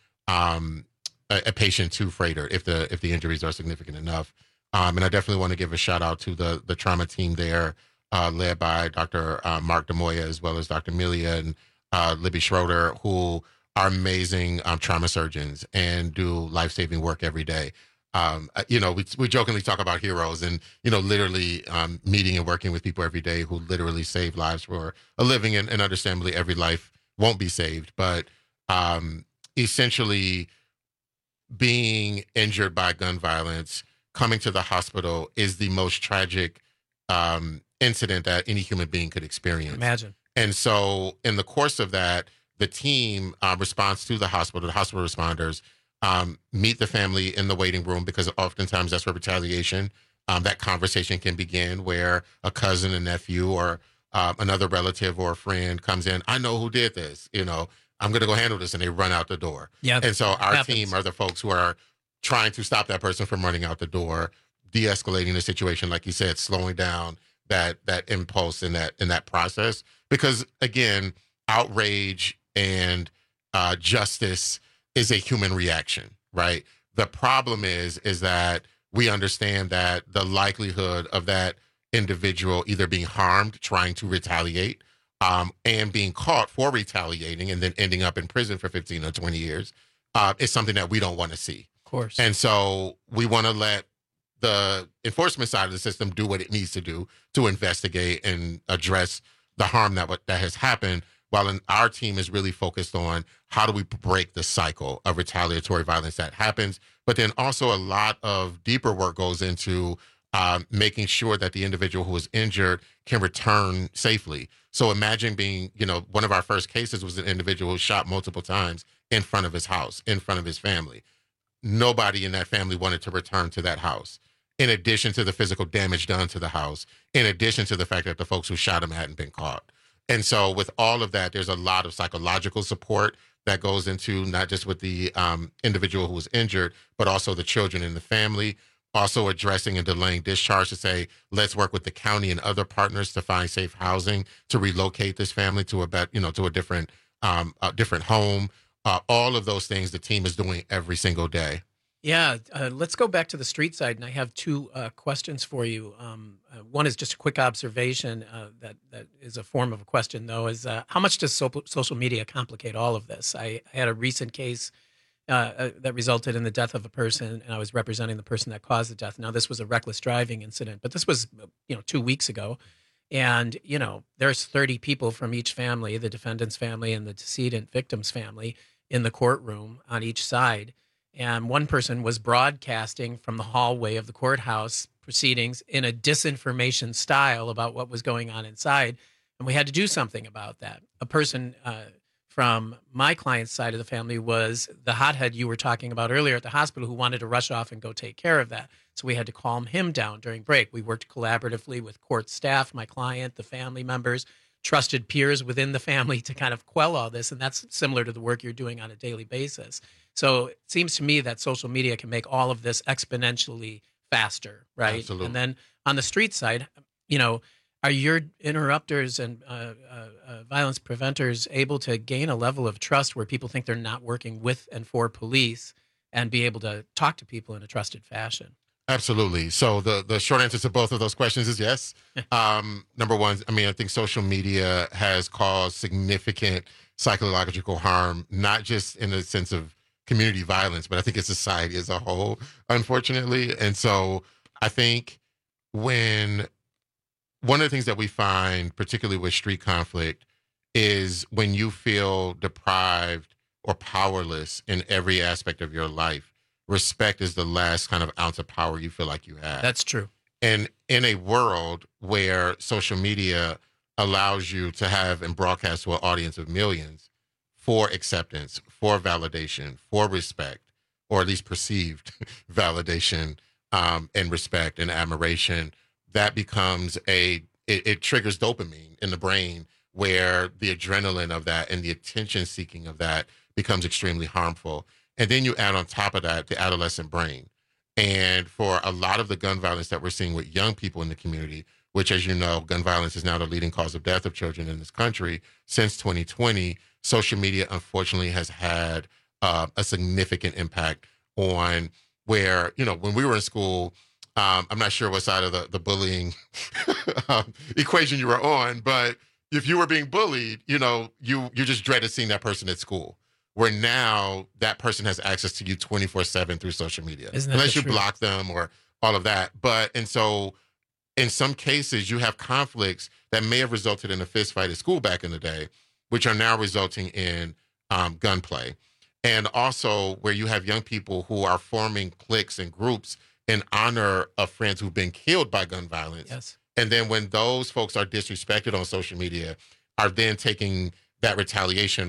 [SPEAKER 22] a patient to Froedtert if the injuries are significant enough. And I definitely want to give a shout out to the trauma team there, led by Dr. Mark DeMoya, as well as Dr. Melia and Libby Schroeder, who are amazing trauma surgeons and do life-saving work every day. We jokingly talk about heroes and, literally meeting and working with people every day who literally save lives for a living, and understandably every life won't be saved. But essentially being injured by gun violence, coming to the hospital is the most tragic incident that any human being could experience.
[SPEAKER 21] Imagine.
[SPEAKER 22] And so in the course of that, the team responds to the hospital responders, meet the family in the waiting room, because oftentimes that's where retaliation, that conversation can begin, where a cousin, a nephew, or another relative or a friend comes in. I know who did this, I'm going to go handle this. And they run out the door.
[SPEAKER 21] Yeah,
[SPEAKER 22] and so our team are the folks who are trying to stop that person from running out the door, de-escalating the situation, like you said, slowing down that impulse in that process. Because again, outrage and justice is a human reaction, right? The problem is that we understand that the likelihood of that individual either being harmed, trying to retaliate, and being caught for retaliating and then ending up in prison for 15 or 20 years is something that we don't want to see.
[SPEAKER 21] Of course.
[SPEAKER 22] And so we want to let the enforcement side of the system do what it needs to do to investigate and address the harm that has happened, while our team is really focused on how do we break the cycle of retaliatory violence that happens. But then also a lot of deeper work goes into making sure that the individual who is injured can return safely. So imagine being, one of our first cases was an individual who shot multiple times in front of his house, in front of his family. Nobody in that family wanted to return to that house, in addition to the physical damage done to the house, in addition to the fact that the folks who shot him hadn't been caught. And so with all of that, there's a lot of psychological support that goes into not just with the individual who was injured, but also the children and the family. Also addressing and delaying discharge to say, let's work with the county and other partners to find safe housing to relocate this family to a different home. All of those things the team is doing every single day.
[SPEAKER 21] Yeah, let's go back to the street side, and I have two questions for you. One is just a quick observation that is a form of a question, though, is how much does social media complicate all of this? I had a recent case that resulted in the death of a person, and I was representing the person that caused the death. Now, this was a reckless driving incident, but this was 2 weeks ago. And, there's 30 people from each family, the defendant's family and the decedent victim's family, in the courtroom on each side. And one person was broadcasting from the hallway of the courthouse proceedings in a disinformation style about what was going on inside. And we had to do something about that. A person from my client's side of the family was the hothead you were talking about earlier at the hospital who wanted to rush off and go take care of that. So we had to calm him down during break. We worked collaboratively with court staff, my client, the family members, trusted peers within the family to kind of quell all this. And that's similar to the work you're doing on a daily basis. So it seems to me that social media can make all of this exponentially faster, right?
[SPEAKER 22] Absolutely.
[SPEAKER 21] And then on the street side, are your interrupters and violence preventers able to gain a level of trust where people think they're not working with and for police and be able to talk to people in a trusted fashion?
[SPEAKER 22] Absolutely. So the short answer to both of those questions is yes. Number one, I think social media has caused significant psychological harm, not just in the sense of community violence, but I think it's society as a whole, unfortunately. And so I think one of the things that we find, particularly with street conflict, is when you feel deprived or powerless in every aspect of your life, respect is the last kind of ounce of power you feel like you have.
[SPEAKER 21] That's true.
[SPEAKER 22] And in a world where social media allows you to have and broadcast to an audience of millions for acceptance, for validation, for respect, or at least perceived validation and respect and admiration, that becomes it triggers dopamine in the brain, where the adrenaline of that and the attention seeking of that becomes extremely harmful. And then you add on top of that the adolescent brain. And for a lot of the gun violence that we're seeing with young people in the community, which, as you know, gun violence is now the leading cause of death of children in this country since 2020, social media, unfortunately, has had a significant impact on where, when we were in school, I'm not sure what side of the bullying equation you were on, but if you were being bullied, you just dreaded seeing that person at school. Where now that person has access to you 24/7 through social media, unless you block them or all of that. And so in some cases, you have conflicts that may have resulted in a fist fight at school back in the day, which are now resulting in gunplay. And also where you have young people who are forming cliques and groups in honor of friends who've been killed by gun violence.
[SPEAKER 21] Yes.
[SPEAKER 22] And then when those folks are disrespected on social media, are then taking that retaliation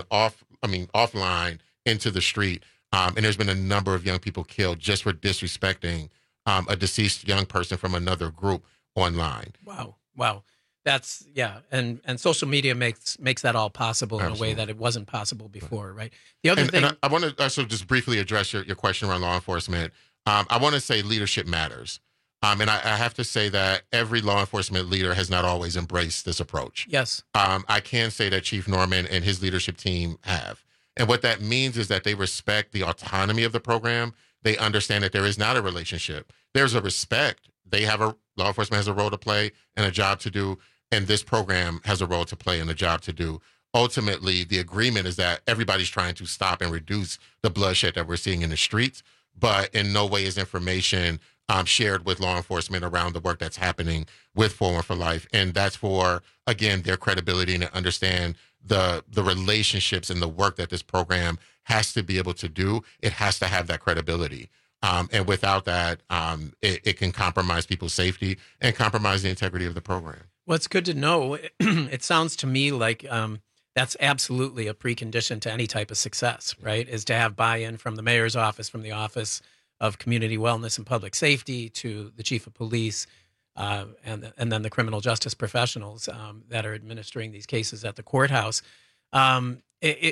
[SPEAKER 22] offline into the street. And there's been a number of young people killed just for disrespecting a deceased young person from another group online.
[SPEAKER 21] Wow. That's, yeah. And social media makes that all possible in
[SPEAKER 22] Absolutely.
[SPEAKER 21] a way that it wasn't possible before, right? The other thing.
[SPEAKER 22] And I want to also just briefly address your question around law enforcement. I want to say leadership matters. And I have to say that every law enforcement leader has not always embraced this approach.
[SPEAKER 21] Yes.
[SPEAKER 22] I can say that Chief Norman and his leadership team have. And what that means is that they respect the autonomy of the program. They understand that there is not a relationship. There's a respect. Law enforcement has a role to play and a job to do, and this program has a role to play and a job to do. Ultimately, the agreement is that everybody's trying to stop and reduce the bloodshed that we're seeing in the streets, but in no way is information shared with law enforcement around the work that's happening with 4-1 for Life. And that's for, again, their credibility and to understand the relationships and the work that this program has to be able to do. It has to have that credibility. And without that, it can compromise people's safety and compromise the integrity of the program.
[SPEAKER 21] Well, it's good to know. It sounds to me like that's absolutely a precondition to any type of success, right? Is to have buy-in from the mayor's office, from the Office of Community Wellness and Public Safety, to the chief of police, and then the criminal justice professionals that are administering these cases at the courthouse. It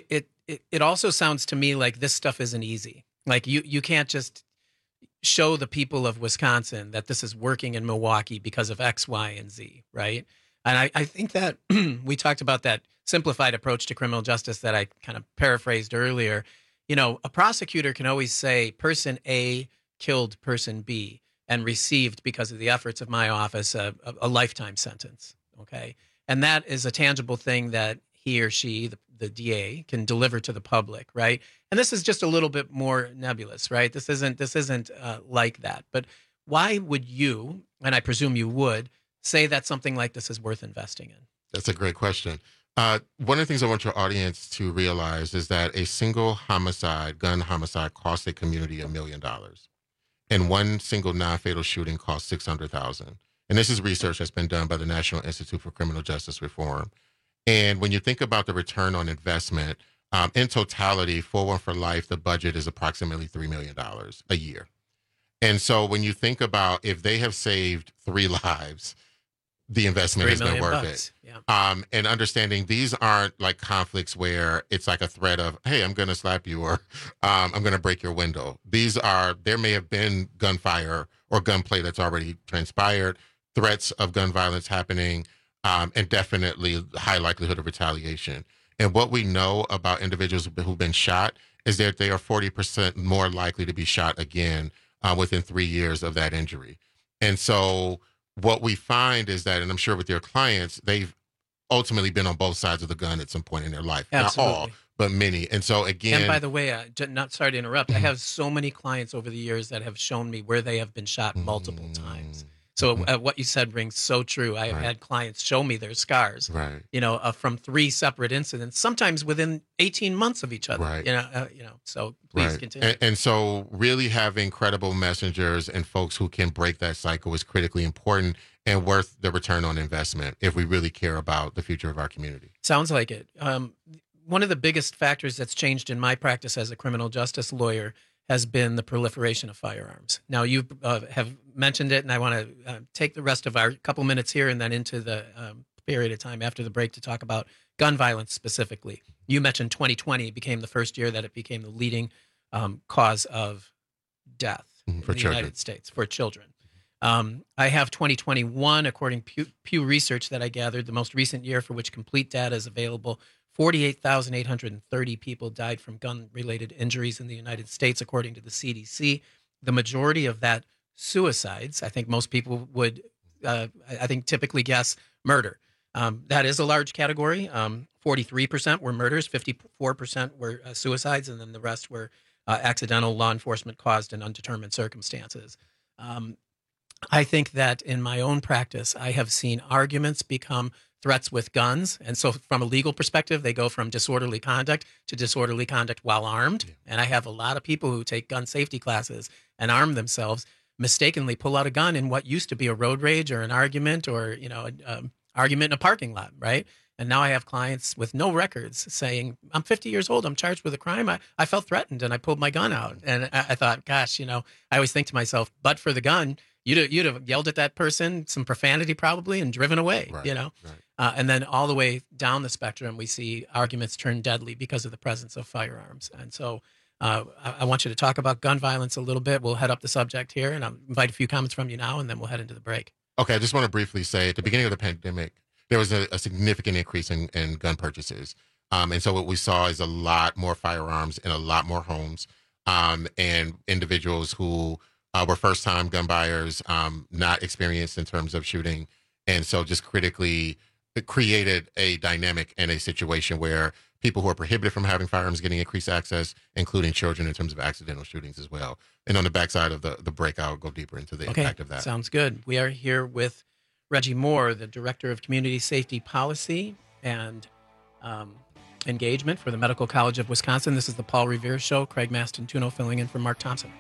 [SPEAKER 21] it also sounds to me like this stuff isn't easy. Like you can't just show the people of Wisconsin that this is working in Milwaukee because of X, Y, and Z, right? And I think that we talked about that simplified approach to criminal justice that I kind of paraphrased earlier. You know, a prosecutor can always say person A killed person B and received, because of the efforts of my office, a lifetime sentence, okay? And that is a tangible thing that he or she, the DA, can deliver to the public, right? And this is just a little bit more nebulous, right? This isn't like that. But why would you, and I presume you would, say that something like this is worth investing in?
[SPEAKER 22] That's a great question. One of the things I want your audience to realize is that a single gun homicide, costs a community $1 million. And one single non-fatal shooting costs $600,000. And this is research that's been done by the National Institute for Criminal Justice Reform. And when you think about the return on investment, in totality, 411 for Life, the budget is approximately $3 million a year. And so when you think about if they have saved 3 lives, the investment has been worth it. Yeah. And understanding these aren't like conflicts where it's like a threat of, hey, I'm going to slap you, or I'm going to break your window. There may have been gunfire or gunplay that's already transpired, threats of gun violence happening, and definitely high likelihood of retaliation. And what we know about individuals who've been shot is that they are 40% more likely to be shot again within 3 years of that injury. And so what we find is that, and I'm sure with your clients, they've ultimately been on both sides of the gun at some point in their life.
[SPEAKER 21] Absolutely.
[SPEAKER 22] Not all, but many. And so again...
[SPEAKER 21] And by the way, not sorry to interrupt, I have so many clients over the years that have shown me where they have been shot multiple times. So what you said rings so true. I have had clients show me their scars, from 3 separate incidents, sometimes within 18 months of each other. So please continue.
[SPEAKER 22] And so really having credible messengers and folks who can break that cycle is critically important and worth the return on investment if we really care about the future of our community.
[SPEAKER 21] Sounds like it. One of the biggest factors that's changed in my practice as a criminal justice lawyer has been the proliferation of firearms. Now, you have mentioned it, and I want to take the rest of our couple minutes here and then into the period of time after the break to talk about gun violence specifically. You mentioned 2020 became the first year that it became the leading cause of death in the United States for children. I have 2021, according to Pew Research that I gathered, the most recent year for which complete data is available. 48,830 people died from gun-related injuries in the United States, according to the CDC. The majority of that suicides. I think most people would, typically guess murder. That is a large category. 43% were murders, 54% were suicides, and then the rest were accidental, law enforcement caused, and undetermined circumstances. I think that in my own practice, I have seen arguments become threats with guns. And so from a legal perspective, they go from disorderly conduct to disorderly conduct while armed. Yeah. And I have a lot of people who take gun safety classes and arm themselves, mistakenly pull out a gun in what used to be a road rage or an argument or, argument in a parking lot, right? And now I have clients with no records saying, I'm 50 years old, I'm charged with a crime. I felt threatened and I pulled my gun out. And I thought, gosh, I always think to myself, but for the gun, you'd have yelled at that person, some profanity probably, and driven away, Right. And then all the way down the spectrum, we see arguments turn deadly because of the presence of firearms. And so I want you to talk about gun violence a little bit. We'll head up the subject here, and I'll invite a few comments from you now, and then we'll head into the break.
[SPEAKER 22] Okay, I just want to briefly say at the beginning of the pandemic, there was a significant increase in gun purchases. And so what we saw is a lot more firearms in a lot more homes, and individuals who were first-time gun buyers, not experienced in terms of shooting. And so just critically, it created a dynamic and a situation where people who are prohibited from having firearms getting increased access, including children in terms of accidental shootings as well. And on the backside of the break, I'll go deeper into the impact of that.
[SPEAKER 21] Sounds good. We are here with Reggie Moore, the Director of Community Safety Policy and Engagement for the Medical College of Wisconsin. This is the Paul Revere Show. Craig Mastantuono filling in for Mark Thompson.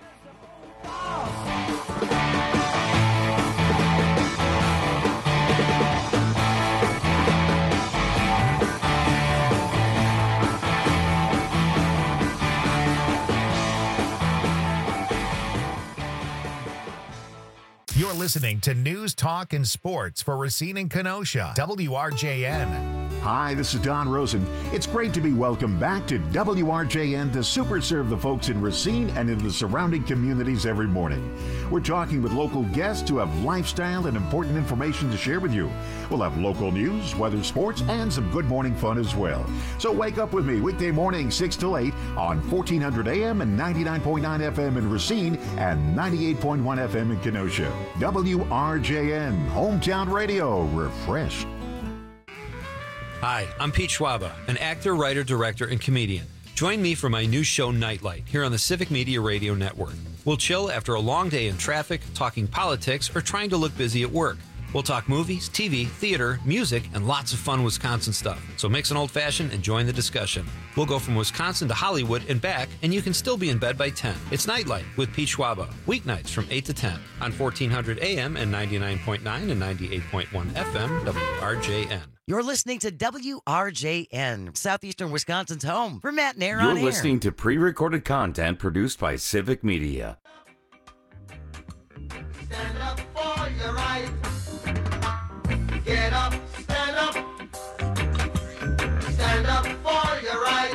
[SPEAKER 10] You're listening to News, Talk, and Sports for Racine and Kenosha, WRJN.
[SPEAKER 1] Hi, this is Don Rosen. It's great to be welcomed back to WRJN to super serve the folks in Racine and in the surrounding communities every morning. We're talking with local guests who have lifestyle and important information to share with you. We'll have local news, weather, sports, and some good morning fun as well. So wake up with me weekday morning 6 till 8 on 1400 AM and 99.9 FM in Racine and 98.1 FM in Kenosha. WRJN, Hometown Radio, refreshed.
[SPEAKER 3] Hi, I'm Pete Schwaba, an actor, writer, director, and comedian. Join me for my new show, Nightlight, here on the Civic Media Radio Network. We'll chill after a long day in traffic, talking politics, or trying to look busy at work. We'll talk movies, TV, theater, music, and lots of fun Wisconsin stuff. So mix an old-fashioned and join the discussion. We'll go from Wisconsin to Hollywood and back, and you can still be in bed by 10. It's Nightlight with Pete Schwaba, weeknights from 8 to 10 on 1400 AM and 99.9 and 98.1 FM, WRJN.
[SPEAKER 6] You're listening to WRJN, Southeastern Wisconsin's home for Matt and Aaron
[SPEAKER 18] You're
[SPEAKER 6] on air.
[SPEAKER 18] listening to pre-recorded content produced by Civic Media.
[SPEAKER 7] Stand up for your right. Get up, stand up. Stand up for your right.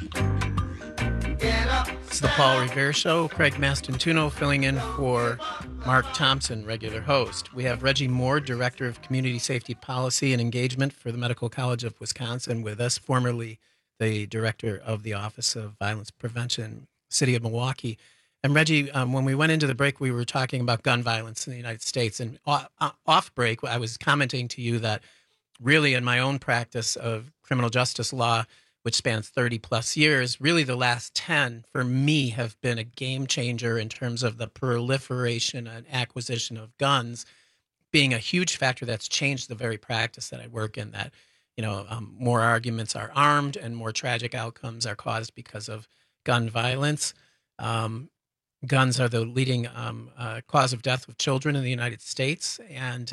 [SPEAKER 7] Get up.
[SPEAKER 21] It's the Paul Revere Show. Craig Mastantuno filling in for Mark Thompson, regular host. We have Reggie Moore, Director of Community Safety Policy and Engagement for the Medical College of Wisconsin, with us, formerly the Director of the Office of Violence Prevention, City of Milwaukee. And Reggie, when we went into the break, we were talking about gun violence in the United States. And off break, I was commenting to you that really in my own practice of criminal justice law, which spans 30 plus years, really the last 10 for me have been a game changer in terms of the proliferation and acquisition of guns being a huge factor that's changed the very practice that I work in, that, more arguments are armed and more tragic outcomes are caused because of gun violence. Guns are the leading cause of death of children in the United States, and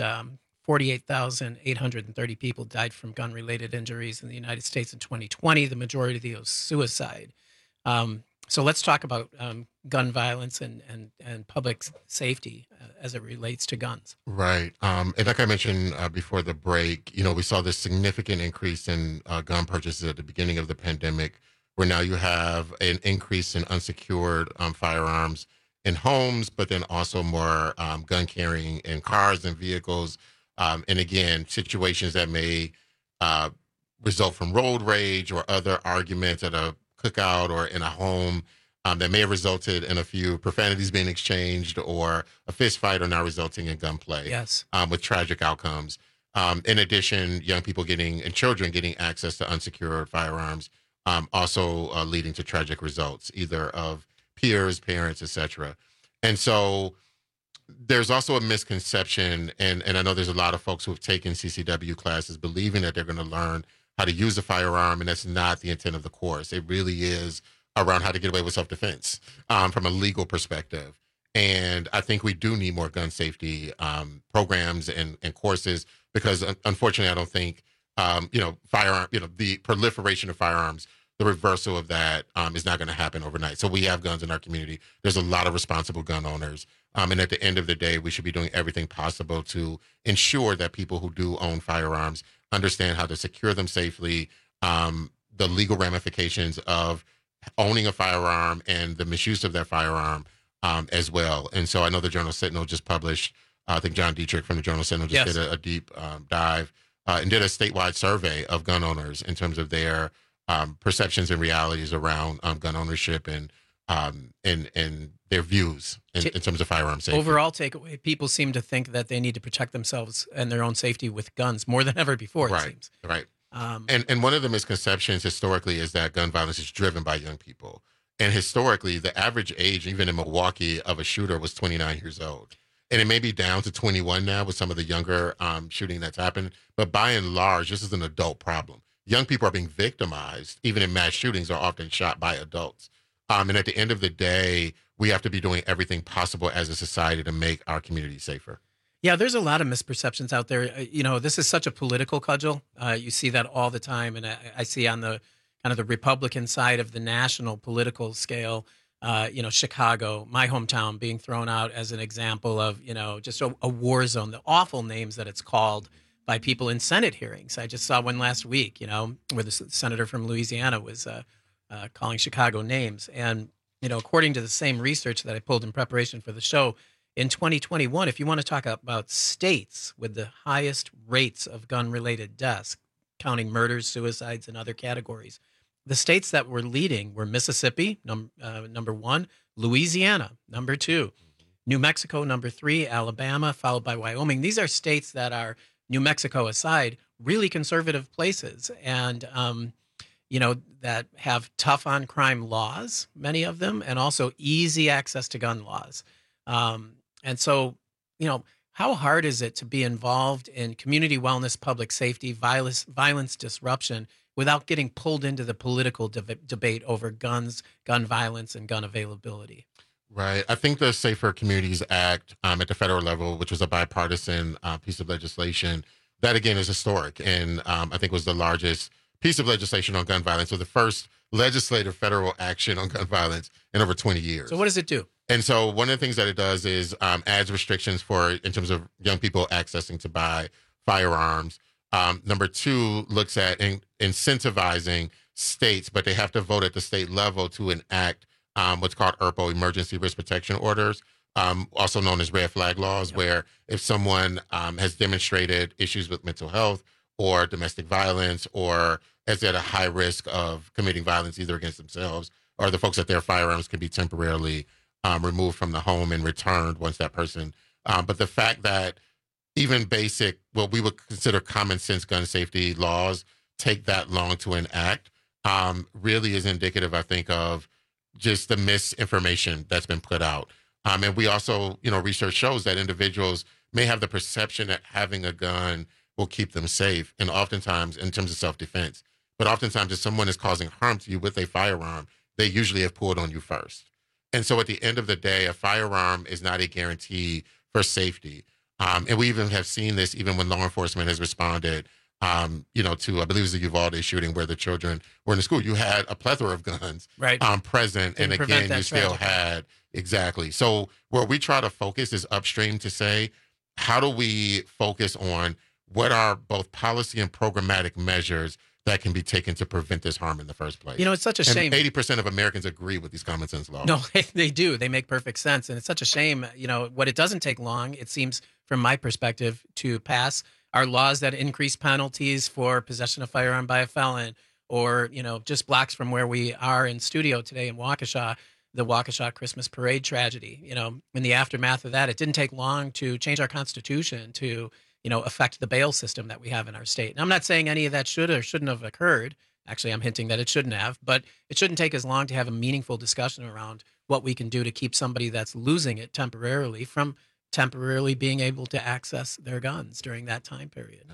[SPEAKER 21] 48,830 people died from gun-related injuries in the United States in 2020. The majority of those suicide. So let's talk about gun violence and public safety as it relates to guns.
[SPEAKER 22] Right. And like I mentioned before the break, we saw this significant increase in gun purchases at the beginning of the pandemic, where now you have an increase in unsecured firearms in homes, but then also more gun carrying in cars and vehicles. And again, situations that may result from road rage or other arguments at a cookout or in a home that may have resulted in a few profanities being exchanged or a fist fight, are now resulting in gunplay.
[SPEAKER 21] Yes.
[SPEAKER 22] With tragic outcomes. In addition, young people and children getting access to unsecured firearms, also leading to tragic results, either of peers, parents, etc. And so there's also a misconception, and I know there's a lot of folks who have taken CCW classes believing that they're going to learn how to use a firearm, and that's not the intent of the course. It really is around how to get away with self-defense from a legal perspective. And I think we do need more gun safety programs and courses, because unfortunately, I don't think the proliferation of firearms, the reversal of that is not going to happen overnight. So we have guns in our community. There's a lot of responsible gun owners. And at the end of the day, we should be doing everything possible to ensure that people who do own firearms understand how to secure them safely, the legal ramifications of owning a firearm and the misuse of that firearm as well. And so I know the Journal Sentinel just published, I think John Dietrich from the Journal Sentinel just did a deep dive and did a statewide survey of gun owners in terms of their perceptions and realities around gun ownership and their views in terms of firearm safety.
[SPEAKER 21] Overall takeaway, people seem to think that they need to protect themselves and their own safety with guns more than ever before, it seems.
[SPEAKER 22] Right. And one of the misconceptions historically is that gun violence is driven by young people. And historically, the average age, even in Milwaukee, of a shooter was 29 years old. And it may be down to 21 now with some of the younger shooting that's happened. But by and large, this is an adult problem. Young people are being victimized, even in mass shootings, are often shot by adults. And at the end of the day, we have to be doing everything possible as a society to make our community safer.
[SPEAKER 21] Yeah, there's a lot of misperceptions out there. This is such a political cudgel. You see that all the time. And I see on the kind of the Republican side of the national political scale, Chicago, my hometown, being thrown out as an example of, just a war zone, the awful names that it's called by people in Senate hearings. I just saw one last week, where the senator from Louisiana was calling Chicago names. And, according to the same research that I pulled in preparation for the show, in 2021, if you want to talk about states with the highest rates of gun-related deaths, counting murders, suicides, and other categories, the states that were leading were Mississippi, number one, Louisiana, number two, New Mexico, number three, Alabama, followed by Wyoming. These are states that are, New Mexico aside, really conservative places and, that have tough on crime laws, many of them, and also easy access to gun laws. And so, how hard is it to be involved in community wellness, public safety, violence disruption without getting pulled into the political debate over guns, gun violence, and gun availability?
[SPEAKER 22] Right. I think the Safer Communities Act at the federal level, which was a bipartisan piece of legislation, that again is historic, and I think was the largest piece of legislation on gun violence, or the first legislative federal action on gun violence in over 20 years.
[SPEAKER 21] So what does it do?
[SPEAKER 22] And so one of the things that it does is adds restrictions in terms of young people accessing to buy firearms. Number two, looks at incentivizing states, but they have to vote at the state level to enact what's called ERPO, Emergency Risk Protection Orders, also known as red flag laws, where if someone has demonstrated issues with mental health or domestic violence, or is at a high risk of committing violence either against themselves or the folks that their firearms can be temporarily removed from the home and returned once that person. But the fact that even basic, what we would consider common sense gun safety laws take that long to enact really is indicative, I think, of just the misinformation that's been put out. And we also, research shows that individuals may have the perception that having a gun will keep them safe. And oftentimes, in terms of self-defense, but oftentimes if someone is causing harm to you with a firearm, they usually have pulled on you first. And so at the end of the day, a firearm is not a guarantee for safety. And we even have seen this even when law enforcement has responded, to, I believe it was the Uvalde shooting where the children were in the school. You had a plethora of guns present.
[SPEAKER 21] Didn't
[SPEAKER 22] and again, you still had, exactly. So where we try to focus is upstream to say, how do we focus on what are both policy and programmatic measures that can be taken to prevent this harm in the first place?
[SPEAKER 21] It's such a shame.
[SPEAKER 22] 80% of Americans agree with these common sense laws.
[SPEAKER 21] No, they do. They make perfect sense. And it's such a shame, what it doesn't take long, it seems, from my perspective, to pass are laws that increase penalties for possession of firearm by a felon, or, just blocks from where we are in studio today in Waukesha, the Waukesha Christmas parade tragedy. In the aftermath of that, it didn't take long to change our Constitution to affect the bail system that we have in our state. And I'm not saying any of that should or shouldn't have occurred. Actually, I'm hinting that it shouldn't have, but it shouldn't take as long to have a meaningful discussion around what we can do to keep somebody that's losing it temporarily from temporarily being able to access their guns during that time period.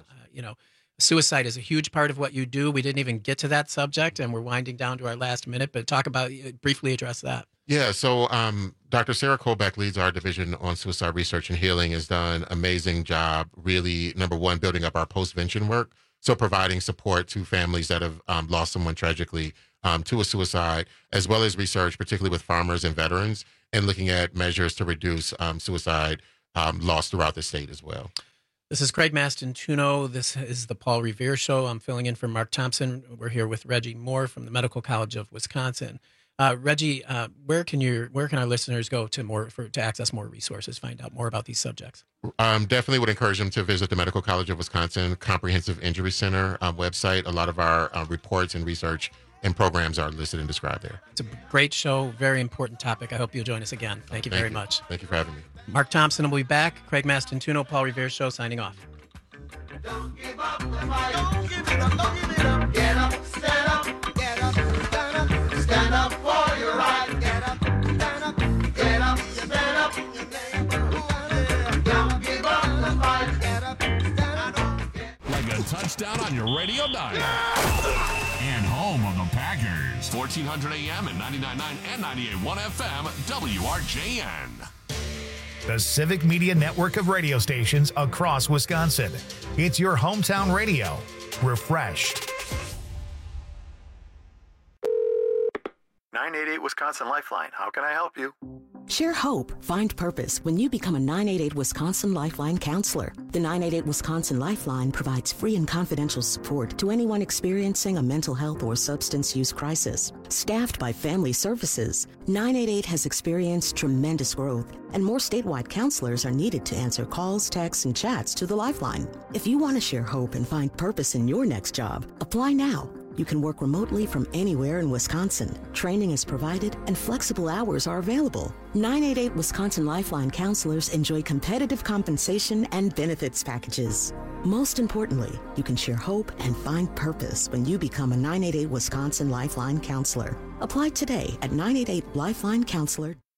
[SPEAKER 21] Suicide is a huge part of what you do. We didn't even get to that subject, and we're winding down to our last minute, but briefly address that.
[SPEAKER 22] Yeah, so Dr. Sarah Colbeck leads our division on suicide research and healing, has done an amazing job, really, number one, building up our postvention work, so providing support to families that have lost someone tragically to a suicide, as well as research, particularly with farmers and veterans, and looking at measures to reduce suicide loss throughout the state as well.
[SPEAKER 21] This is Craig Mastantuono. This is the Paul Revere Show. I'm filling in for Mark Thompson. We're here with Reggie Moore from the Medical College of Wisconsin. Reggie, where can our listeners go to access more resources, find out more about these subjects?
[SPEAKER 22] Definitely would encourage them to visit the Medical College of Wisconsin Comprehensive Injury Center website. A lot of our reports and research and programs are listed and described there.
[SPEAKER 21] It's a great show, very important topic. I hope you'll join us again. Thank you very much.
[SPEAKER 22] Thank you for having me.
[SPEAKER 21] Mark Thompson will be back. Craig Mastantuono, Paul Revere Show, signing off.
[SPEAKER 7] Don't give up the fight. Don't give it up. Don't give it up. Get up, stand up. Get up, stand up. Stand up for your right. Get up, stand up. Get up, stand up. Don't give up the fight. Get up, stand up.
[SPEAKER 2] Like a touchdown on your radio dial. And home of the Packers. 1400 AM and 99.9 and 98.1 FM, WRJN.
[SPEAKER 10] The Civic Media network of radio stations across Wisconsin. It's your hometown radio. Refreshed.
[SPEAKER 5] 988 Wisconsin Lifeline. How can I help you? Share hope, find purpose when you become a 988 Wisconsin Lifeline counselor. The 988 Wisconsin Lifeline provides free and confidential support to anyone experiencing a mental health or substance use crisis. Staffed by Family Services, 988 has experienced tremendous growth, and more statewide counselors are needed to answer calls, texts, and chats to the Lifeline. If you want to share hope and find purpose in your next job, apply now. You can work remotely from anywhere in Wisconsin. Training is provided and flexible hours are available. 988 Wisconsin Lifeline counselors enjoy competitive compensation and benefits packages. Most importantly, you can share hope and find purpose when you become a 988 Wisconsin Lifeline counselor. Apply today at 988lifelinecounselor.com.